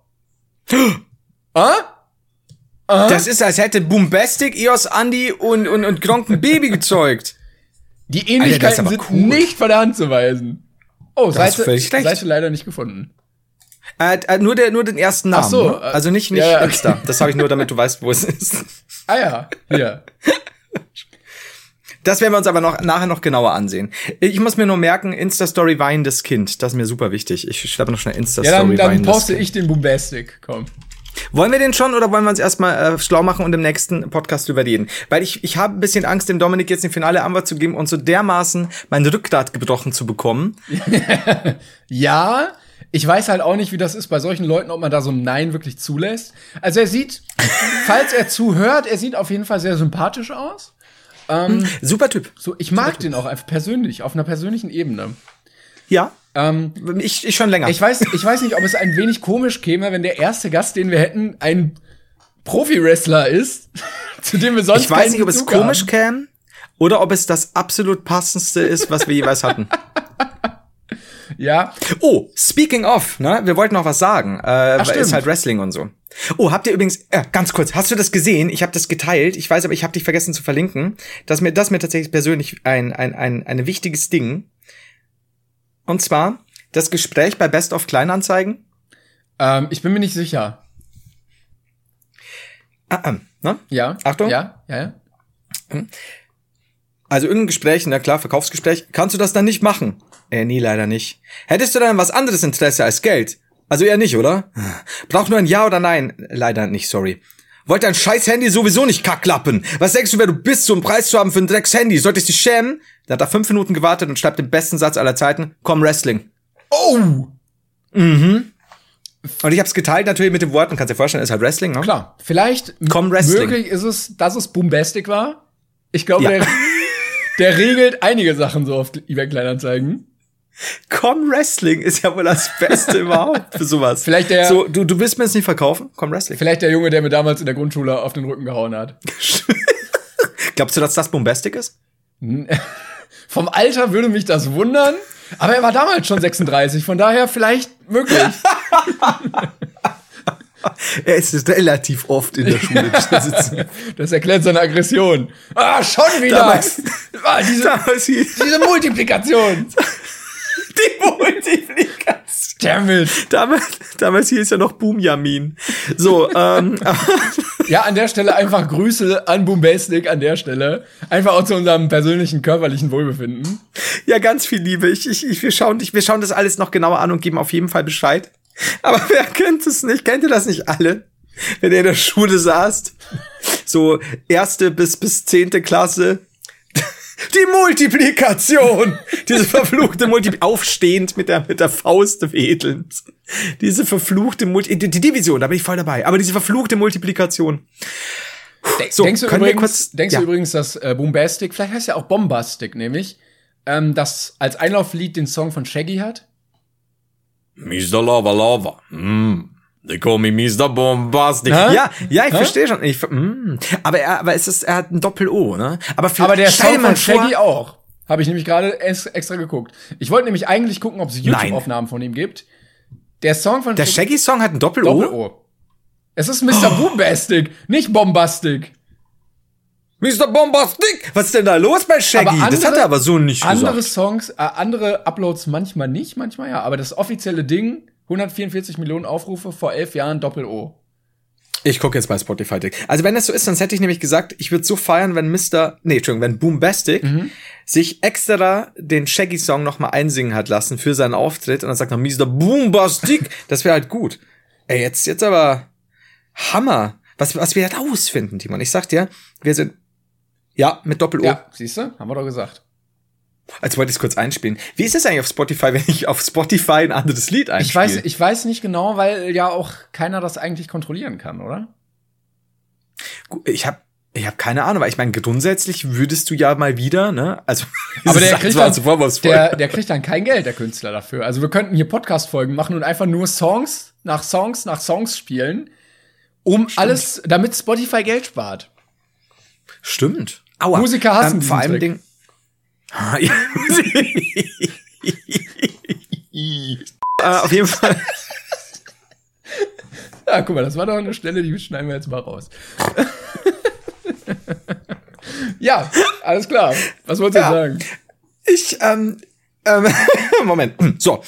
Das ist, als hätte Boombastic, Eos Andi und Gronk ein Baby gezeugt. Die Ähnlichkeiten sind nicht von der Hand zu weisen. Oh, Seite leider nicht gefunden. Nur den ersten Namen. Ach so. Ne? Also nicht ja, Insta. Okay. Das habe ich nur, damit du weißt, wo es ist. Ah ja, hier. Das werden wir uns aber nachher noch genauer ansehen. Ich muss mir nur merken, Insta-Story weinendes Kind. Das ist mir super wichtig. Ich schreibe noch schnell Insta-Story weinendes Kind. Ja, dann poste ich den Boombastic. Komm. Wollen wir den schon oder wollen wir uns erstmal schlau machen und im nächsten Podcast drüber reden? Weil ich habe ein bisschen Angst, dem Dominik jetzt eine finale Antwort zu geben und so dermaßen mein Rückgrat gebrochen zu bekommen. Ja, ich weiß halt auch nicht, wie das ist bei solchen Leuten, ob man da so ein Nein wirklich zulässt. Also er sieht, falls er zuhört, er sieht auf jeden Fall sehr sympathisch aus. Super Typ. So, ich mag den auch einfach persönlich, auf einer persönlichen Ebene. Ja. Ich schon länger. Ich weiß nicht, ob es ein wenig komisch käme, wenn der erste Gast, den wir hätten, ein Profi-Wrestler ist, zu dem wir sonst Ich weiß nicht, ob es komisch käme oder ob es das absolut passendste ist, was wir jeweils hatten. Ja. Oh, speaking of, ne? Wir wollten noch was sagen. Ist halt Wrestling und so. Oh, habt ihr übrigens, ganz kurz, hast du das gesehen? Ich habe das geteilt. Ich weiß aber, ich habe dich vergessen zu verlinken. Das mir tatsächlich persönlich ein wichtiges Ding. Und zwar das Gespräch bei Best of Kleinanzeigen. Ich bin mir nicht sicher. Ne? Ja. Achtung. Ja. Also irgendein Gespräch, na klar, Verkaufsgespräch. Kannst du das dann nicht machen? Nee, leider nicht. Hättest du dann was anderes Interesse als Geld? Also eher nicht, oder? Braucht nur ein Ja oder Nein? Leider nicht, sorry. Wollt dein scheiß Handy sowieso nicht kacklappen? Was denkst du, wer du bist, so einen Preis zu haben für ein Drecks-Handy? Solltest dich schämen? Dann hat er 5 Minuten gewartet und schreibt den besten Satz aller Zeiten. Komm, Wrestling. Oh! Mhm. Und ich hab's geteilt natürlich mit den Worten, kannst dir vorstellen, ist halt Wrestling, ne? Klar. Vielleicht möglich ist es, dass es Boombastic war. Ich glaube, der regelt einige Sachen so auf eBay Kleinanzeigen. Com-Wrestling ist ja wohl das Beste überhaupt für sowas. Vielleicht der. So, du willst mir das nicht verkaufen? Com-Wrestling. Vielleicht der Junge, der mir damals in der Grundschule auf den Rücken gehauen hat. Glaubst du, dass das Bombastic ist? Vom Alter würde mich das wundern, aber er war damals schon 36, von daher vielleicht möglich. Er ist relativ oft in der Schule sitzen. Das erklärt seine Aggression. Ah, schon wieder! Diese Multiplikation. Die Multiplikation. Damn it. Damals hieß ja noch Boomjamin. So, Ja, an der Stelle einfach Grüße an Boombastic an der Stelle. Einfach auch zu unserem persönlichen, körperlichen Wohlbefinden. Ja, ganz viel Liebe. Wir schauen das alles noch genauer an und geben auf jeden Fall Bescheid. Aber wer kennt es nicht? Kennt ihr das nicht alle? Wenn ihr in der Schule saßt, so 1. bis 10. Klasse, die Multiplikation, diese verfluchte aufstehend mit der Faust wedelnd, diese verfluchte die Division, da bin ich voll dabei, aber diese verfluchte Multiplikation. So, denkst du übrigens, dass Boombastic, vielleicht heißt ja auch Bombastic, nämlich, das als Einlauflied den Song von Shaggy hat? Mr. Lava Lava. They call me Mr. Bombastic. Ja, ich verstehe schon. Aber er hat ein Doppel-O, ne? Aber der Song von Shaggy auch. Habe ich nämlich gerade extra geguckt. Ich wollte nämlich eigentlich gucken, ob es YouTube-Aufnahmen von ihm gibt. Der Song von Der Shaggy-Song hat ein Doppel-O? Doppel-O. Es ist Mr. Boombastic, nicht Bombastic. Mr. Bombastic! Was ist denn da los bei Shaggy? Das hat er aber so nicht gesagt. Andere Songs, andere Uploads manchmal nicht, manchmal ja. Aber das offizielle Ding, 144 Millionen Aufrufe vor 11 Jahren, Doppel-O. Ich gucke jetzt bei Spotify. Also wenn das so ist, dann hätte ich nämlich gesagt, ich würde so feiern, wenn wenn Boombastic sich extra den Shaggy-Song noch mal einsingen hat lassen für seinen Auftritt und dann sagt er Mr. Boombastic. Das wäre halt gut. Ey, jetzt aber Hammer. Was wir halt rausfinden, Timon. Ich sag dir, wir sind mit Doppel-O. Ja, siehst du? Haben wir doch gesagt. Als wollte ich es kurz einspielen. Wie ist es eigentlich auf Spotify, wenn ich auf Spotify ein anderes Lied einspiele? Ich weiß nicht genau, weil ja auch keiner das eigentlich kontrollieren kann, oder? Ich hab keine Ahnung, weil ich meine, grundsätzlich würdest du ja mal wieder, ne? Also, aber der kriegt dann kein Geld, der Künstler, dafür. Also wir könnten hier Podcast-Folgen machen und einfach nur Songs nach Songs spielen, alles, damit Spotify Geld spart. Stimmt. Aua. Musiker hassen vor allem Ding. Auf jeden Fall. Ja, guck mal, das war doch eine Stelle, die schneiden wir jetzt mal raus. Ja, alles klar. Was wolltest du sagen? Moment. So.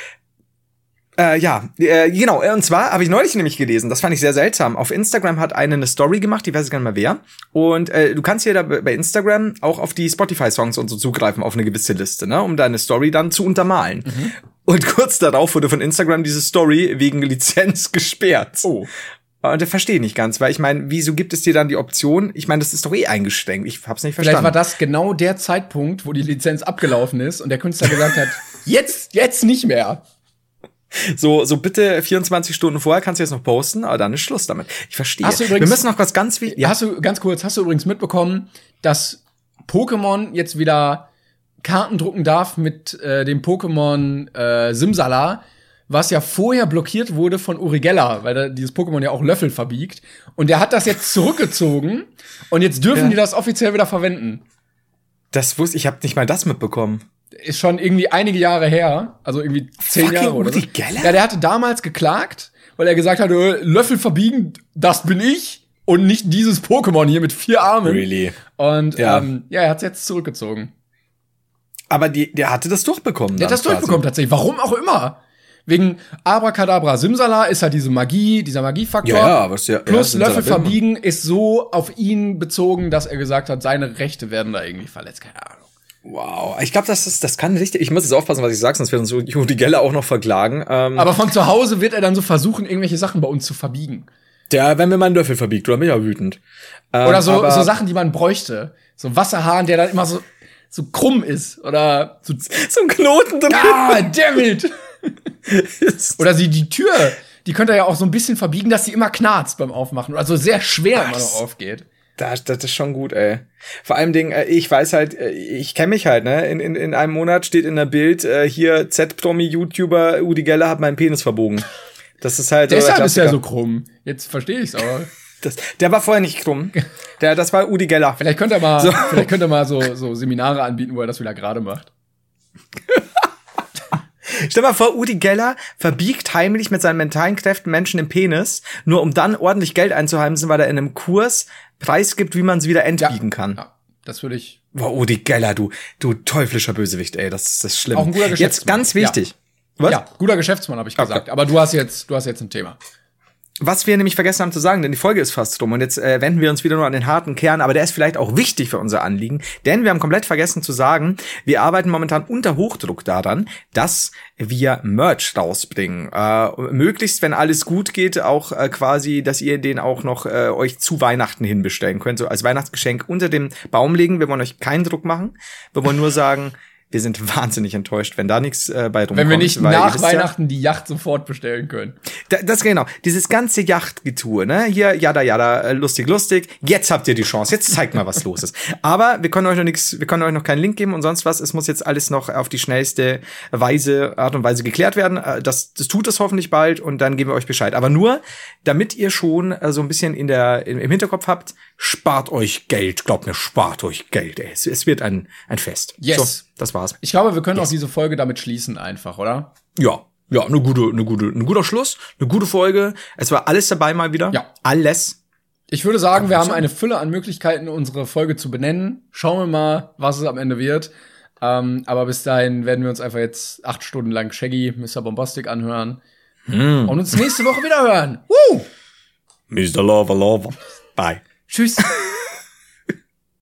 Genau. Und zwar habe ich neulich nämlich gelesen, das fand ich sehr seltsam. Auf Instagram hat eine Story gemacht, die weiß ich gar nicht mehr wer. Und du kannst hier da bei Instagram auch auf die Spotify-Songs und so zugreifen, auf eine gewisse Liste, ne, um deine Story dann zu untermalen. Und kurz darauf wurde von Instagram diese Story wegen Lizenz gesperrt. Oh. Und ich verstehe nicht ganz, weil ich meine, wieso gibt es dir dann die Option? Ich meine, das ist doch eingeschränkt. Ich hab's nicht verstanden. Vielleicht war das genau der Zeitpunkt, wo die Lizenz abgelaufen ist und der Künstler gesagt hat, jetzt nicht mehr. So bitte 24 Stunden vorher kannst du jetzt noch posten, aber dann ist Schluss damit. Ich verstehe. Wir müssen noch was ganz wichtig. Ja. Hast du übrigens mitbekommen, dass Pokémon jetzt wieder Karten drucken darf mit dem Pokémon Simsala, was ja vorher blockiert wurde von Urigella, weil dieses Pokémon ja auch Löffel verbiegt. Und der hat das jetzt zurückgezogen und jetzt dürfen die das offiziell wieder verwenden. Ich habe nicht mal das mitbekommen. Ist schon irgendwie einige Jahre her, also irgendwie 10 Jahre oder so. Ja, der hatte damals geklagt, weil er gesagt hat, Löffel verbiegen, das bin ich und nicht dieses Pokémon hier mit 4 Armen. Really? Und er hat's jetzt zurückgezogen. Aber der hatte das durchbekommen. Der hat das durchbekommen tatsächlich. Warum auch immer. Wegen Abracadabra Simsala ist halt diese Magie, dieser Magiefaktor. Plus Löffel verbiegen ist so auf ihn bezogen, dass er gesagt hat, seine Rechte werden da irgendwie verletzt. Keine Ahnung. Wow, ich glaube, das kann richtig. Ich muss jetzt aufpassen, was ich sage, sonst wird uns Rudi Geller auch noch verklagen. Aber von zu Hause wird er dann so versuchen, irgendwelche Sachen bei uns zu verbiegen. Ja, wenn mir mal einen Löffel verbiegt, oder bin ich ja wütend. Oder so Sachen, die man bräuchte. So ein Wasserhahn, der dann immer so krumm ist. Oder so ein Knoten drin. Ah, damn it! Oder die Tür, die könnt ihr ja auch so ein bisschen verbiegen, dass sie immer knarzt beim Aufmachen. Also sehr schwer immer noch aufgeht. Das ist schon gut, ey. Vor allem Dingen, ich weiß halt, ich kenne mich halt, ne? In einem Monat steht in der Bild, hier Z-Promi-YouTuber Udi Geller hat meinen Penis verbogen. Das ist halt deshalb ist er so krumm. Jetzt verstehe ich's aber. Der war vorher nicht krumm. Das war Udi Geller. Vielleicht könnte er mal so Seminare anbieten, wo er das wieder gerade macht. Stell mal vor, Udi Geller verbiegt heimlich mit seinen mentalen Kräften Menschen im Penis, nur um dann ordentlich Geld einzuheimsen, weil er in einem Kurs preisgibt, wie man sie wieder entbiegen kann. Ja, das würde ich. Boah, Udi Geller, du teuflischer Bösewicht, ey, das ist schlimm. Auch ein guter Geschäftsmann. Jetzt ganz wichtig. Ja. Was? Ja, guter Geschäftsmann, habe ich gesagt. Okay. Aber du hast jetzt ein Thema. Was wir nämlich vergessen haben zu sagen, denn die Folge ist fast rum und jetzt wenden wir uns wieder nur an den harten Kern, aber der ist vielleicht auch wichtig für unser Anliegen, denn wir haben komplett vergessen zu sagen, wir arbeiten momentan unter Hochdruck daran, dass wir Merch rausbringen. Möglichst, wenn alles gut geht, auch quasi, dass ihr den auch noch euch zu Weihnachten hin bestellen könnt, so als Weihnachtsgeschenk unter dem Baum legen. Wir wollen euch keinen Druck machen, wir wollen nur sagen, wir sind wahnsinnig enttäuscht, wenn da nichts bei rumkommt. Wenn wir nicht nach Weihnachten die Yacht sofort bestellen können. Das genau. Dieses ganze Yachtgetue, ne? Hier, jada, lustig. Jetzt habt ihr die Chance. Jetzt zeigt mal, was los ist. Aber wir können euch noch keinen Link geben und sonst was. Es muss jetzt alles noch auf die schnellste Art und Weise geklärt werden. Das tut es hoffentlich bald und dann geben wir euch Bescheid. Aber nur, damit ihr schon so ein bisschen im Hinterkopf habt, spart euch Geld. Glaubt mir, spart euch Geld. Ey. Es wird ein Fest. Yes. So, das war's. Ich glaube, wir können auch diese Folge damit schließen einfach, oder? Ja, ein guter Schluss, eine gute Folge. Es war alles dabei mal wieder. Ja. Alles. Ich würde sagen, wir haben eine Fülle an Möglichkeiten, unsere Folge zu benennen. Schauen wir mal, was es am Ende wird. Aber bis dahin werden wir uns einfach jetzt 8 Stunden lang Shaggy, Mr. Bombastic anhören. Und uns nächste Woche wieder hören. Mr. Lover. Bye. Tschüss.